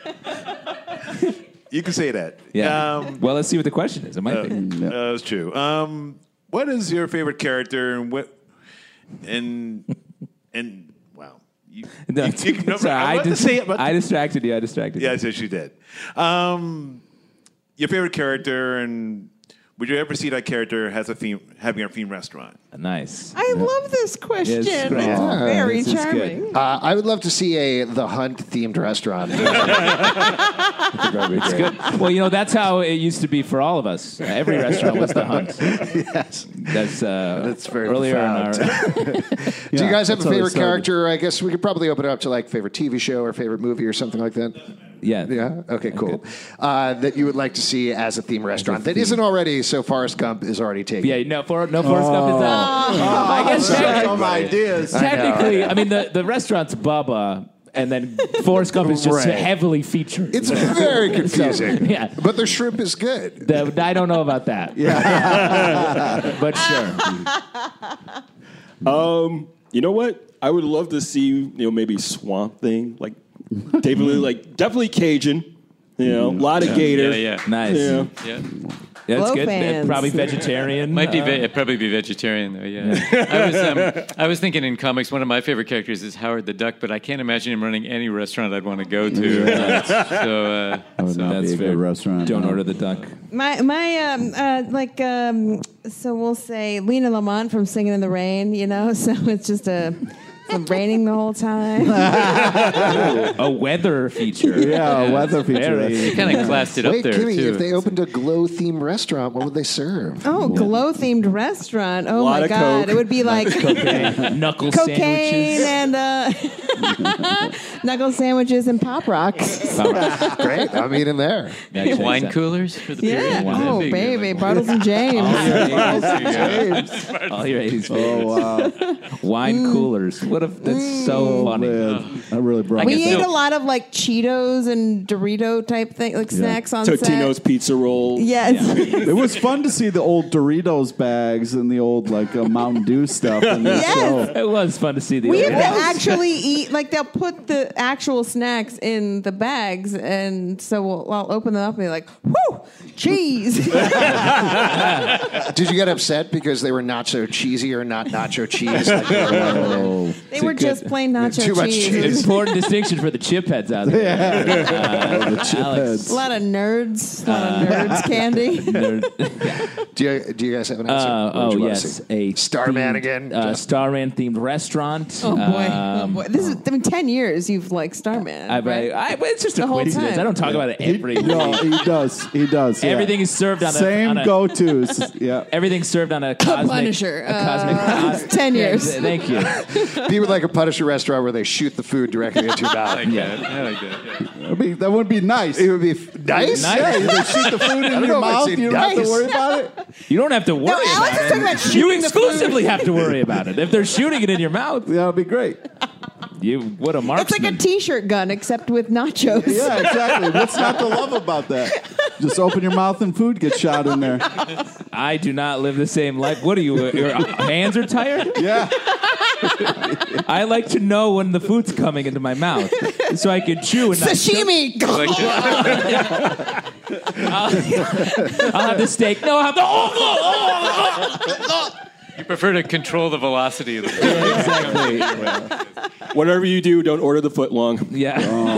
You can say that. Yeah. Um, well, let's see what the question is. It might be. Uh, that's true. Um, what is your favorite character, and what, and and wow, you, No, you, you, no, sorry, I'm I, about to dis- say it, but I distracted you. I distracted you. yes, yes, you did. Um, your favorite character, and would you ever see that character has a theme, having a theme restaurant? Nice. I love this question. Yes, great. It's Yeah, very this is good. charming. Uh, I would love to see a The Hunt themed restaurant. That'd be great. Good. Well, you know, that's how it used to be for all of us. Uh, every restaurant was the Hunt. Yes. That's, uh, That's very earlier in our. profound. Do you Yeah, guys have that's a how they favorite started. character? I guess we could probably open it up to like favorite T V show or favorite movie or something like that. Yeah. Yeah. Okay. Cool. Uh, that you would like to see as a theme restaurant that isn't already. So Forrest Gump is already taken. Yeah, no, for, no Forrest Gump is not. I guess Some technically, ideas. technically, I mean, the, the restaurant's Bubba, and then Forrest Gump is just Right. heavily featured. It's very confusing. So, yeah. But the shrimp is good. The, I don't know about that. Yeah. But sure. Um, you know what? I would love to see, you know, maybe Swamp Thing, like David Lee, like definitely Cajun. You know, a lot of Yeah, gator. yeah. Nice. Yeah. Yeah. That's Blow good. fans. Probably vegetarian. Might be uh, ve- probably be vegetarian though. Yeah, I was um, I was thinking in comics one of my favorite characters is Howard the Duck, but I can't imagine him running any restaurant I'd want to go to. Uh, so uh, That would so- not be a good restaurant. Don't no. order the duck. My my um uh like um so we'll say Lena Lamont from Singing in the Rain, you know, so it's just a it's raining the whole time. A weather feature. Yeah, a weather feature. Very- you kind of classed it up Wait, there Kimmy, too. if they opened a glow-themed restaurant, what would they serve? Oh, glow themed restaurant. Oh Lot my of god. Coke. It would be like Knuckle cocaine sandwiches. and uh knuckle sandwiches and pop rocks. Great, I'm eating there. That checks Wine out. coolers for the Yeah. period. Oh That'd be good. baby, Bartles and James. All your eighties favorites. Oh, wow. Wine coolers. What if that's so funny? Man, that really brought I We guess ate so. a lot of like Cheetos and Dorito type thing, like snacks on Totino's set. pizza roll. Yes. It was fun to see the old Doritos bags and the old like uh, Mountain Dew stuff in the Yes. show. It was fun to see the. We have to old- actually eat, like they'll put the actual snacks in the bags, and so we'll, I'll open them up and be like, "Whoo, cheese!" Did you get upset because they were not so cheesy or not nacho cheese? Like they were one of them? Oh, They were good- just plain nacho Too much cheese. cheese. Important distinction for the chip heads out there. yeah. the chip Alex. heads. A lot of nerds, a lot of nerds candy. Nerd. Do you, do you guys have an answer? Uh, What would oh you wanna yes, see? a Starman themed- again? Uh, Just- Starman themed restaurant. Oh boy. Um, oh boy, this is. I mean, ten years you've liked Starman. I, right? I, I, but it's just a The whole coincidence. time. I don't talk about it He, every. no, he does. He does. yeah. Everything is served on a Same on a, go-tos. Yeah. Everything's served on a cosmic. Punisher. A cosmic. Uh, ten years. Yeah, thank you. Be with like a Punisher restaurant where they shoot the food directly into your I mouth. like that. I like that. Yeah. That'd be, that would be nice. It would be f- nice. Nice. Yeah, they shoot the food in don't your know if I'd mouth. say You don't have nice. to worry about it. You don't have to worry No, Alex about is it. talking about You shooting the food. exclusively have to worry about it. If they're shooting it in your mouth, Yeah, that'd be great. you what a It's marksman. like a T-shirt gun, except with nachos. Yeah, exactly. What's not to love about that? Just open your mouth and food gets shot in there. I do not live the same life. What are you? Your hands are tired? Yeah. I like to know when the food's coming into my mouth so I can chew and not Sashimi. I like that. I'll, I'll have the steak. No, I'll have the. Oh, oh, oh, oh. You prefer to control the velocity of the food. Yeah, exactly. Whatever you do, don't order the foot long. Yeah.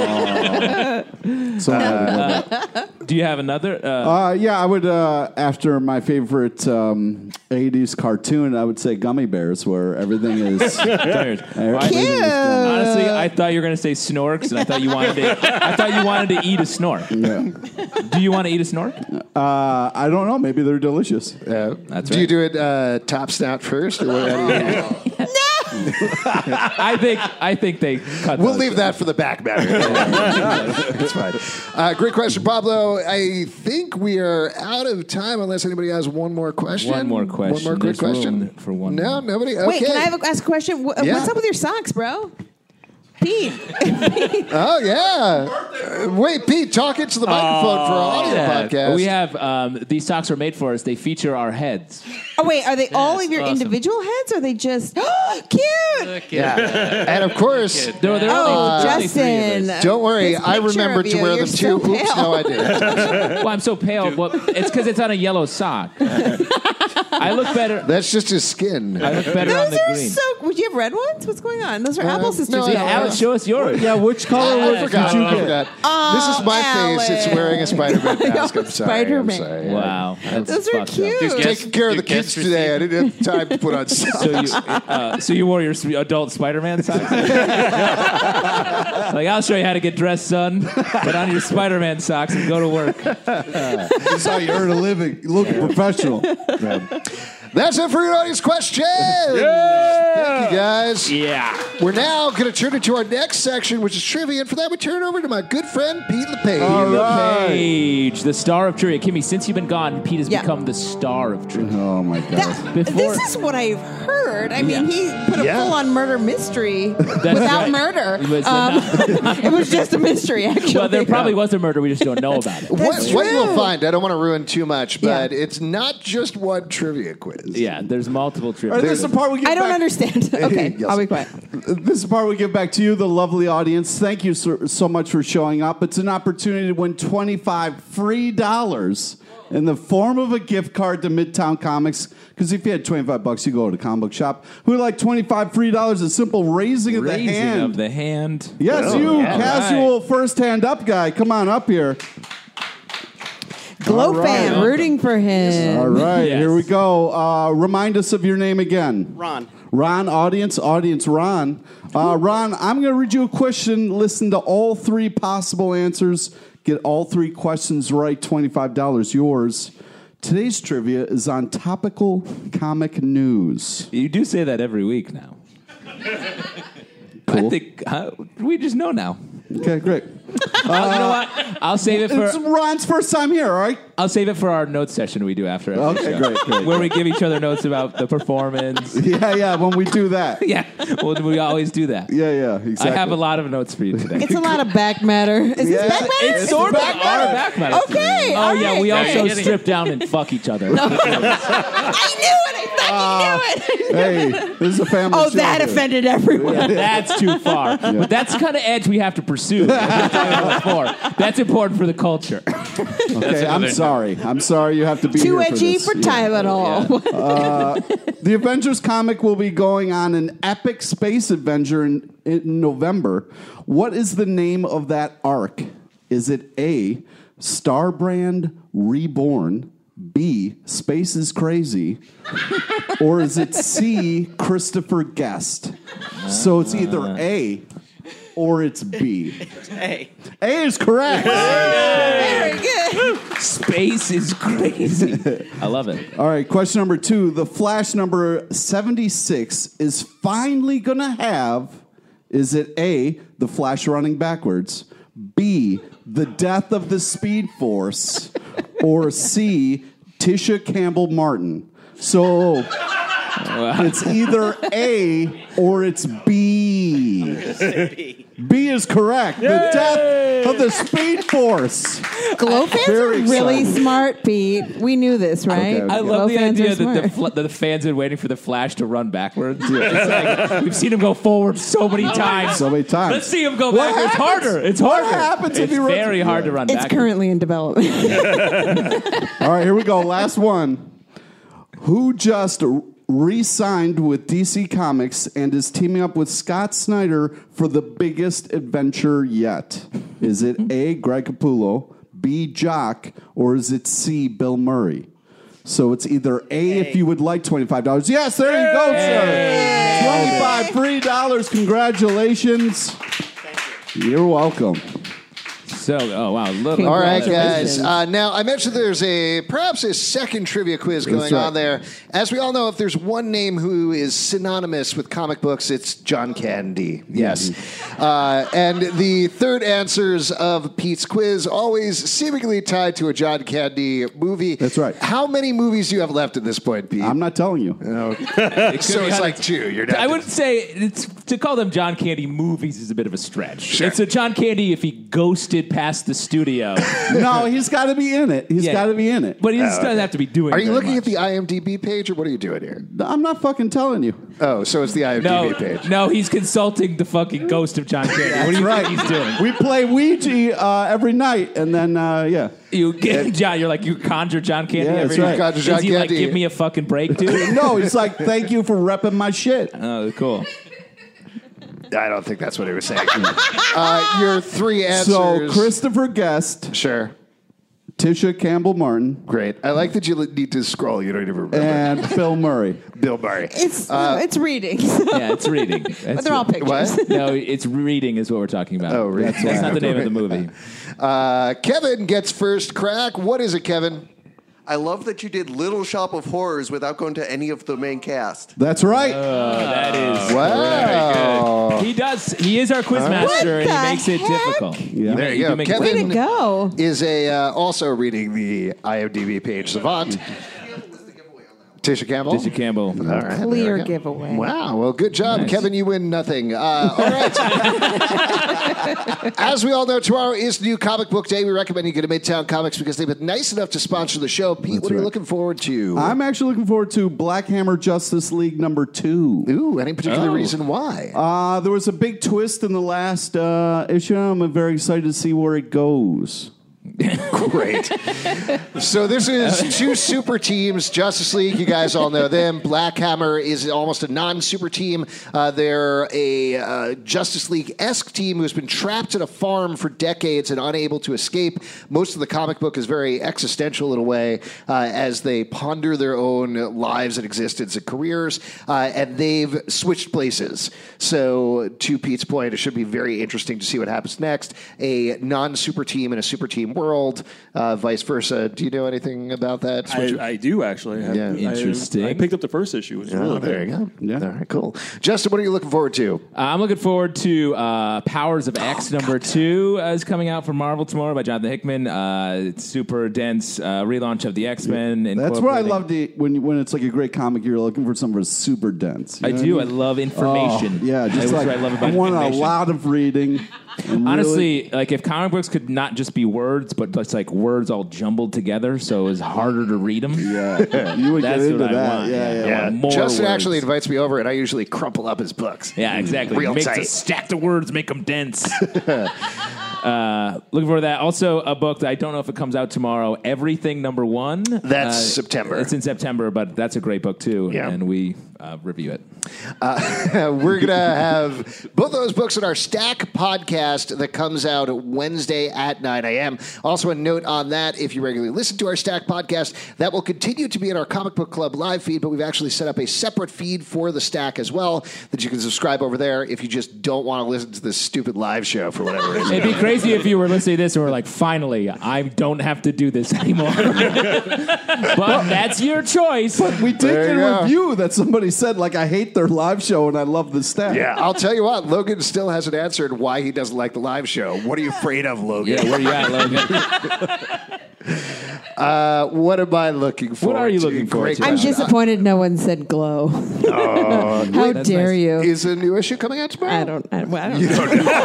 So, uh, Do you have another? Uh, uh, yeah, I would, uh, after my favorite um, eighties cartoon, I would say Gummy Bears, where everything is. tired. everything is gummy. Honestly, I thought you were going to say snorks, and I thought you wanted to. I thought you wanted to eat a snork. Yeah. Do you want to eat a snork? Uh, I don't know. Maybe they're delicious. Uh, That's do right. you do it uh, top snout first, or what? How do you- I think. I think they cut. We'll those. leave that for the back matter. That's fine. Uh, great question, Pablo. I think we are out of time unless anybody has one more question. One more question. One more quick There's question. room for one No, more. nobody. Okay. Wait, can I have a, ask a question? Wh- Yeah. What's up with your socks, bro? Pete. Oh yeah. Uh, wait, Pete, talk into the microphone for our audio Yeah. podcast. We have um, these socks are made for us. They feature our heads. Oh wait, are they all of your awesome. individual heads, or are they just cute? yeah, and of course. They're, they're Oh, only, they're only three of Justin. us. Don't worry, This I picture remember of to you, wear you're them so too. Oops, pale. no, I didn't. Well, I'm so pale. Well, it's because it's on a yellow sock. I look better. That's just his skin. I look better on Those the are green. so. Would you have red ones? What's going on? Those are Uh, Apple Sisters. no, you I- know. Yeah, Alex, show us yours. Yeah, which color I was forgot. did you I get? forgot. Oh, this is my face. It's Alex. wearing a Spider-Man mask. I'm sorry. Spider-Man. I'm sorry. Wow, that's Those are fucked up. cute. Do guests- Taking care of do the kids guests today. I receive- didn't have time to put on socks. So you, uh, so you wore your sp- adult Spider-Man socks? Like, I'll show you how to get dressed, son. Put on your Spider-Man socks and go to work. That's how you earn a living. You look professional. That's it for your audience questions. Thank you, guys. Yeah. We're now going to turn it to our next section, which is trivia. And for that, we turn it over to my good friend, Pete LePage. All right. Page, the star of trivia. Kimmy, since you've been gone, Pete has Yeah. become the star of trivia. Oh, my God. That, Before- this is what I've heard. I mean, he put a Yeah. full-on murder mystery without right. murder. It was Um, it was just a mystery, actually. Well, there probably was a murder. We just don't know about it. What, That's what you'll true. find, I don't want to ruin too much, but Yeah. it's not just one trivia quiz. Yeah, there's multiple All trivia. right, this is the part we give I don't back. understand. Okay, Yes. I'll be quiet. This is the part we give back to you, the lovely audience. Thank you so, so much for showing up. It's an opportunity to win twenty-five free dollars in the form of a gift card to Midtown Comics. Because if you had twenty-five bucks, you go to the comic book shop. Who would like twenty-five free dollars? A simple raising of Raising the hand. of the hand. Yes, Oh, you, yeah. casual first hand up guy. Come on up here. Glow All right. fan rooting for him. All right, Yes. here we go. Uh, remind us of your name again. Ron. Ron, audience, audience, Ron. Uh, Ron, I'm going to read you a question. Listen to all three possible answers. Get all three questions right. twenty-five dollars yours. Today's trivia is on topical comic news. You do say that every week now. Cool. I think uh, we just know now. Okay, great. I'll, you know what? I'll save it for It's Ron's first time here, all right? I'll save it for our notes session we do after every Okay, show, great, great. where we give each other notes about the performance. Yeah, yeah, when we do that. Yeah, well, we always do that. Yeah, yeah, exactly. I have a lot of notes for you today. It's a lot of back matter. Is Yeah. this back matter? It's sort of our back matter. Okay, Oh all yeah, right, we great. also strip down and fuck each other. I knew it. I fucking knew it. Hey, this is a family Oh, show that here. offended everyone. That's too far. But that's the kind of edge we have to pursue. As we were talking about before. That's important for the culture. Okay, I'm sorry. I'm sorry you have to be Too here for edgy this. for Yeah. Tylenol. The Avengers comic will be going on an epic space adventure in, in November. What is the name of that arc? Is it A, Starbrand Reborn, B, Space is Crazy, or is it C, Christopher Guest? So it's either A or it's B. Hey. A is correct. Very good. Space is crazy. I love it. All right, question number two. The Flash number seventy-six is finally going to have, is it A, the Flash running backwards, B, the death of the Speed Force, or C, Tisha Campbell Martin? So it's either A or it's B. B is correct. The death of the Speed Force. Glow fans Very are really exciting. smart, Pete. We knew this, right? Okay, okay. I Glow love the fans idea are that the, smart. fl- that the fans have been waiting for the Flash to run backwards. It's like, we've seen him go forward so many times. So many times. Let's see him go What backwards happens- harder. It's what harder. happens if it's he runs- very hard to run It's backwards. currently in development. All right, here we go. Last one. Who just re-signed with D C Comics and is teaming up with Scott Snyder for the biggest adventure yet? Is it A, Greg Capullo, B, Jock, or is it C, Bill Murray? So it's either A, if you would like twenty-five dollars. Yes, there you go, sir. twenty-five free dollars. Congratulations. You're welcome. So, oh wow, little. All right, guys. Congratulations. Uh, now, I mentioned there's a perhaps a second trivia quiz going right. on there. As we all know, if there's one name who is synonymous with comic books, it's John Candy. Yes. Uh, and the third answers of Pete's quiz always seemingly tied to a John Candy movie. That's right. How many movies do you have left at this point, Pete? I'm not telling you. so it's like two. You're not. I wouldn't say it's, to call them John Candy movies is a bit of a stretch. Sure. It's a John Candy if he ghosted past the studio. No, he's got to be in it. He's Yeah. got to be in it. But he just doesn't have to be doing Are you very looking much. at the I M D B page, or what are you doing here? I'm not fucking telling you. Oh, so it's the I M D B No, page. no, he's consulting the fucking ghost of John Candy. What do you Right. think he's doing? We play Ouija uh, every night, and then uh, yeah. You get John. You're like you conjure John Candy Yeah, every that's right. night. Conjure Is John he like Candy. give me a fucking break, dude? No, he's like, thank you for repping my shit. Oh, cool. I don't think that's what he was saying. uh, your three answers. So Christopher Guest, Sure. Tisha Campbell Martin, Great. I like that you need to scroll. You don't even remember. and Bill Murray. Bill Murray. It's Uh, it's reading. Yeah, it's reading. That's They're all pictures. What? No, it's reading is what we're talking about. Oh, reading. That's, that's not the name of the movie. Uh, Kevin gets first crack. What is it, Kevin? I love that you did Little Shop of Horrors without going to any of the main cast. That's right. Oh, that is Wow. does. He is our quiz master, and What he the makes it heck? difficult. Yeah. There you do go. make it Way to Kevin go. is a uh, also reading the IMDb page savant. Tisha Campbell. Tisha Campbell. All right, there Clear we go. giveaway. Wow. Well, good job, Nice. Kevin. You win nothing. Uh, all right. As we all know, tomorrow is New Comic Book Day. We recommend you go to Midtown Comics because they've been nice enough to sponsor the show. Pete, what are you right. looking forward to? I'm actually looking forward to Black Hammer Justice League number two. Ooh, any particular Oh. reason why? Uh, there was a big twist in the last uh, issue. I'm very excited to see where it goes. Great. So this is two super teams. Justice League, you guys all know them. Black Hammer is almost a non-super team. Uh, they're a uh, Justice League-esque team who's been trapped in a farm for decades and unable to escape. Most of the comic book is very existential in a way uh, as they ponder their own lives and existence and careers. Uh, and they've switched places. So to Pete's point, it should be very interesting to see what happens next. A non-super team and a super team world, uh, vice versa. Do you know anything about that? Switch- I, I do actually. I, Yeah. I- Interesting. I, picked up the first issue. It's Oh, really there good. you go. Yeah. All right, cool. Justin, what are you looking forward to? Uh, I'm looking forward to uh, Powers of X number two uh, is coming out from Marvel tomorrow by Jonathan Hickman. Uh, it's super dense uh, relaunch of the X-Men. That's what I incorporating- love to, when when it's like a great comic. You're looking for something super dense. You I know what do. I mean? love information. Oh, yeah, just That's like what I love about I want a information. lot of reading. and Honestly, like if comic books could not just be words, but just like words all jumbled together, so it was harder to read them. really, yeah, you would That's get into what I that. want, Yeah, yeah. yeah. I want more Justin words. actually invites me over, and I usually crumple up his books. Yeah, exactly. Real Make tight. the stack the words, make them dense. uh, looking for that. Also, a book that I don't know if it comes out tomorrow. Everything Number One. That's Uh, September. It's in September, but that's a great book too. Yeah. And we uh, review it. Uh, we're going to have both those books in our Stack podcast that comes out Wednesday at nine a.m. Also, a note on that, if you regularly listen to our Stack podcast, that will continue to be in our Comic Book Club live feed, but we've actually set up a separate feed for the Stack as well that you can subscribe over there if you just don't want to listen to this stupid live show for whatever reason. It'd be crazy if you were listening to this and were like, finally, I don't have to do this anymore. But that's your choice. But we did There get you a go. review that somebody said, like, I hate their live show and I love the staff. Yeah, I'll tell you what, Logan still hasn't answered why he doesn't like the live show. What are you afraid of, Logan? Yeah, where you at, Logan? Uh, what am I looking for? What are you looking forward Great to? I'm question. disappointed no one said glow. How that's dare nice. you? Is a new issue coming out tomorrow? I don't. I, well, I don't know.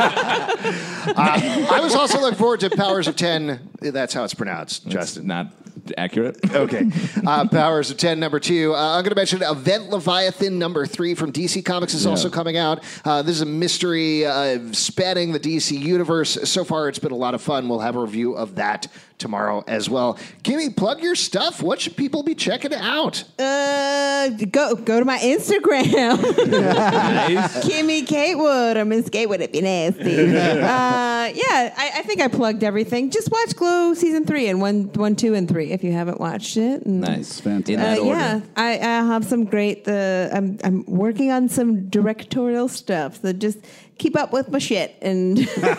Uh, I was also looking forward to Powers of ten. That's how it's pronounced, That's Justin. not accurate. Okay. Uh, Powers of ten, number two. Uh, I'm going to mention Event Leviathan, number three from D C Comics is also coming out. Uh, this is a mystery uh, spanning the D C universe. So far, it's been a lot of fun. We'll have a review of that tomorrow as well. Kimmy, plug your stuff. What should people be checking out? Uh, go go to my Instagram, Kimmy Catewood or Miss Catewood if you're nasty. uh, yeah, I, I think I plugged everything. Just watch Glow season three and one, one, two, and three if you haven't watched it. And, Nice. Fantastic. In Uh, that order. yeah, I, I have some great. The I'm I'm working on some directorial stuff. So just keep up with my shit, and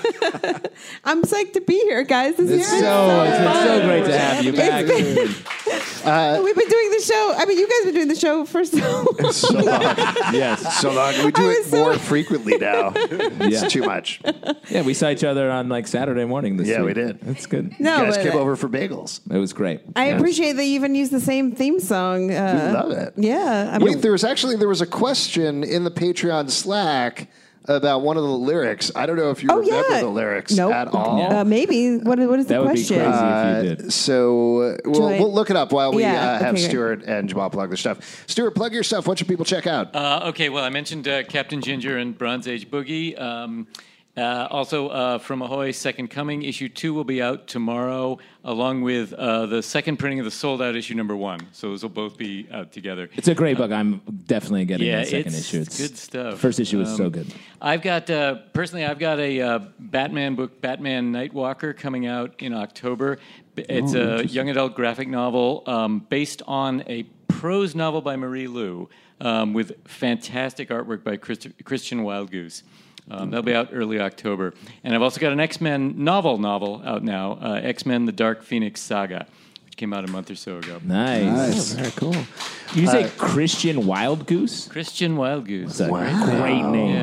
I'm psyched to be here, guys. This It's is so, it's been so fun. great to have you back. We've been doing the show. I mean, you guys have been doing the show for so long. So long. Yes. So long. We do I it was so- more frequently now. It's Yeah. too much. Yeah, we saw each other on like Saturday morning this Yeah, week. we did. That's good. No, You guys but came over for bagels. It was great. I Yeah. appreciate that you even use the same theme song. Uh, We love it. Yeah, I Wait, mean, there was actually there was a question in the Patreon Slack about one of the lyrics. I don't know if you oh remember yeah, the lyrics nope. at all. Uh, maybe. What, what is the That would be question? crazy Uh, if you did. So uh, we'll, I- we'll look it up while we Yeah, uh, have okay, great. Stuart and Jamal plug their stuff. Stuart, plug your stuff. What should people check out? Uh, okay, well, I mentioned uh, Captain Ginger and Bronze Age Boogie. Um, uh, also, uh, From Ahoy, Second Coming, issue two will be out tomorrow, along with uh, the second printing of the sold-out issue number one. So those will both be out together. It's a great book. I'm definitely getting Yeah, the second it's issue. It's good stuff. First issue was Um, so good. I've got uh, personally, I've got a uh, Batman book, Batman Nightwalker, coming out in October. B- It's Oh, a young adult graphic novel um, based on a prose novel by Marie Lu um, with fantastic artwork by Christ- Christian Wildgoose. Um, that'll be out early October. And I've also got an X-Men novel novel out now, uh, X-Men: The Dark Phoenix Saga, which came out a month or so ago. Nice. Nice. Very cool. You say Christian Wild Goose? Christian Wildgoose. That's a great name. Yeah.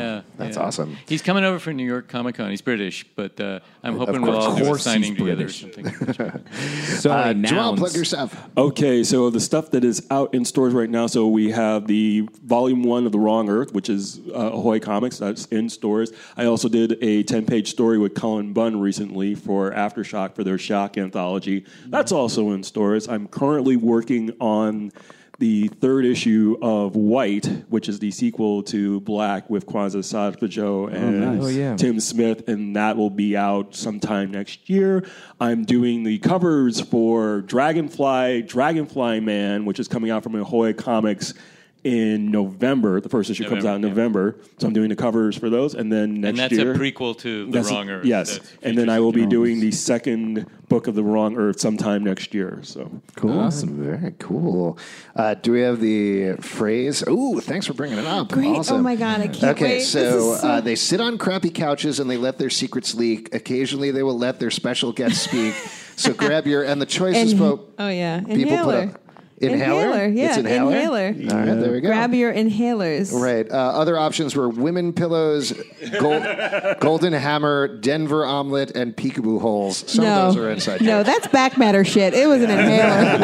That's Yeah. awesome. He's coming over for New York Comic Con. He's British, but uh, I'm hoping Of we'll all do a course signing he's together or British. something. So Uh, many Jamal, nouns. plug your stuff. Okay, so the stuff that is out in stores right now. So we have the volume one of The Wrong Earth, which is uh, Ahoy Comics. That's in stores. I also did a ten-page story with Cullen Bunn recently for Aftershock for their Shock anthology. That's also in stores. I'm currently working on the third issue of White, which is the sequel to Black with Kwanzaa Sadfajo and nice. Oh, yeah. Tim Smith, and that will be out sometime next year. I'm doing the covers for Dragonfly, Dragonfly Man, which is coming out from Ahoy Comics in November. The first issue comes November, out in yeah. November. So I'm doing the covers for those, and then next And that's year... a prequel to The That's a- Wrong Earth. Yes, That and then features I will be the- doing the second book of The Wrong Earth sometime next year. So Cool. Awesome. Very cool. Uh, do we have the phrase? Ooh, thanks for bringing it up. Great. Awesome. Oh my God, I can't Okay, wait. This so, is so- Uh, they sit on crappy couches and they let their secrets leak. Occasionally, they will let their special guests speak. So grab your and the choice is Inha- folk. oh yeah, People put inhaler. up inhaler. Inhaler, yeah, It's inhaler. inhaler. All right, there we go. Grab your inhalers. Right. Uh, other options were women pillows, gold, golden hammer, Denver omelet, and peekaboo holes. Some no, of those are inside no, jokes. that's back matter shit. It was an inhaler.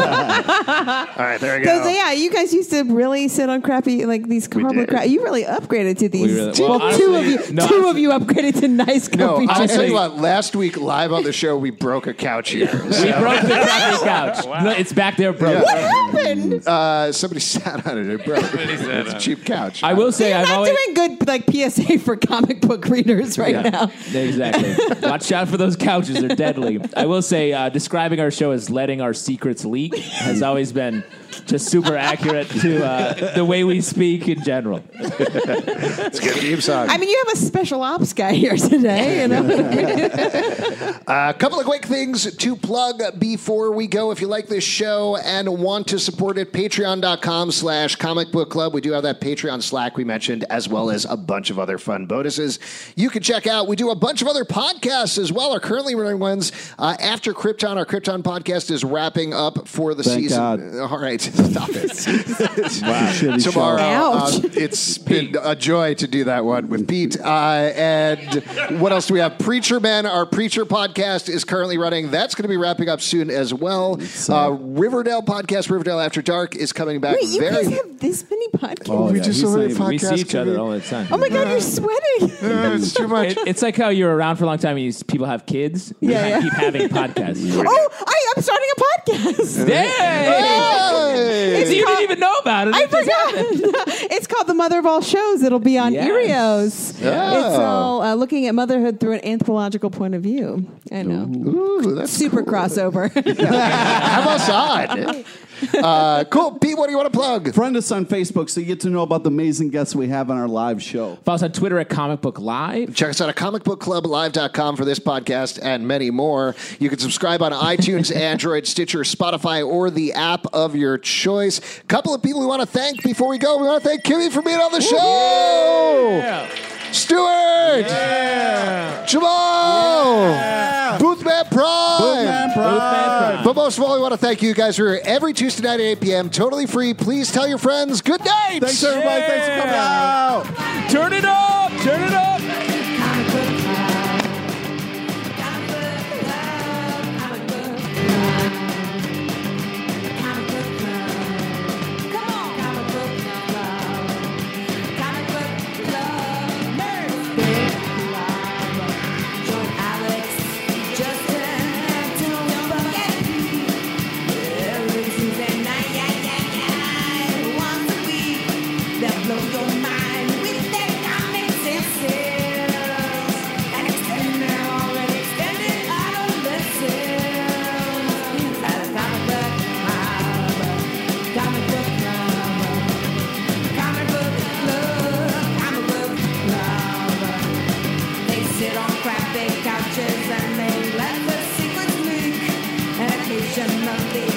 All right, there we go. Because yeah, you guys used to really sit on crappy like these cardboard. did. Cra- you really upgraded to these. really- well, well, two honestly- of you, no, two honestly- of you upgraded to nice No, comfy I'll tell chairs. you what. Last week, live on the show, we broke a couch here. We broke the crappy couch. No, it's back there broke. What happened? Uh, somebody sat on it. It broke. It's a cheap couch. I will say You're I've not always doing good like P S A for comic book readers right now. exactly. Watch out for those couches; they're deadly. I will say, uh, describing our show as letting our secrets leak has always been just super accurate to uh, the way we speak in general. It's a good theme song. I mean, you have a special ops guy here today. You know, A couple of quick things to plug before we go. If you like this show and want to support it, patreon.com slash comic book club. We do have that Patreon Slack we mentioned, as well as a bunch of other fun bonuses you can check out. We do a bunch of other podcasts as well, our currently running ones. Uh, after Krypton, our Krypton podcast is wrapping up for the Thank season. God. All right, stop it. Shitty show. Tomorrow, Ouch. uh, it's been a joy to do that one with Pete. Uh, and what else do we have? Preacher Men, our Preacher podcast is currently running. That's going to be wrapping up soon as well. Uh, Riverdale podcast, Riverdale After Dark, is coming back wait, you very. guys have this many podcasts? Oh, we yeah, just he's so many not even- We see podcasts each can other be- all the time. Oh my God, you're sweating. Uh, it's too much. It- it's like how you're around for a long time and you, people have kids. You Yeah, yeah. keep having podcasts. Oh, I, I'm starting a podcast. Hey! Hey! So you called- didn't even know about it. I It just happened. forgot. It's called The Mother of All Shows. It'll be on Yes. Erios. Oh. It's all uh, looking at motherhood through an anthropological point of view. I know. Ooh, that's Super cool. crossover. How about that? Uh, cool. Pete, what do you want to plug? Friend us on Facebook so you get to know about the amazing guests we have on our live show. Follow us on Twitter at Comic Book Live. Check us out at comic book club live dot com for this podcast and many more. You can subscribe on iTunes, Android, Stitcher, Spotify, or the app of your choice. A couple of people we want to thank before we go. We want to thank Kimmy for being on the show. Stuart. Jamal. Boothman Prime. Boothman Prime. But most of all, we want to thank you guys for every Tuesday night at eight p.m. Totally free. Please tell your friends. Good night. Thanks, everybody. Thanks for coming out. Turn it up! Turn it up! Blow your mind with their comic senses and extend their already extended adolescence. At a comic book club, comic book club, comic book club, comic book club. They sit on crappy couches and they let the secrets leak, and occasionally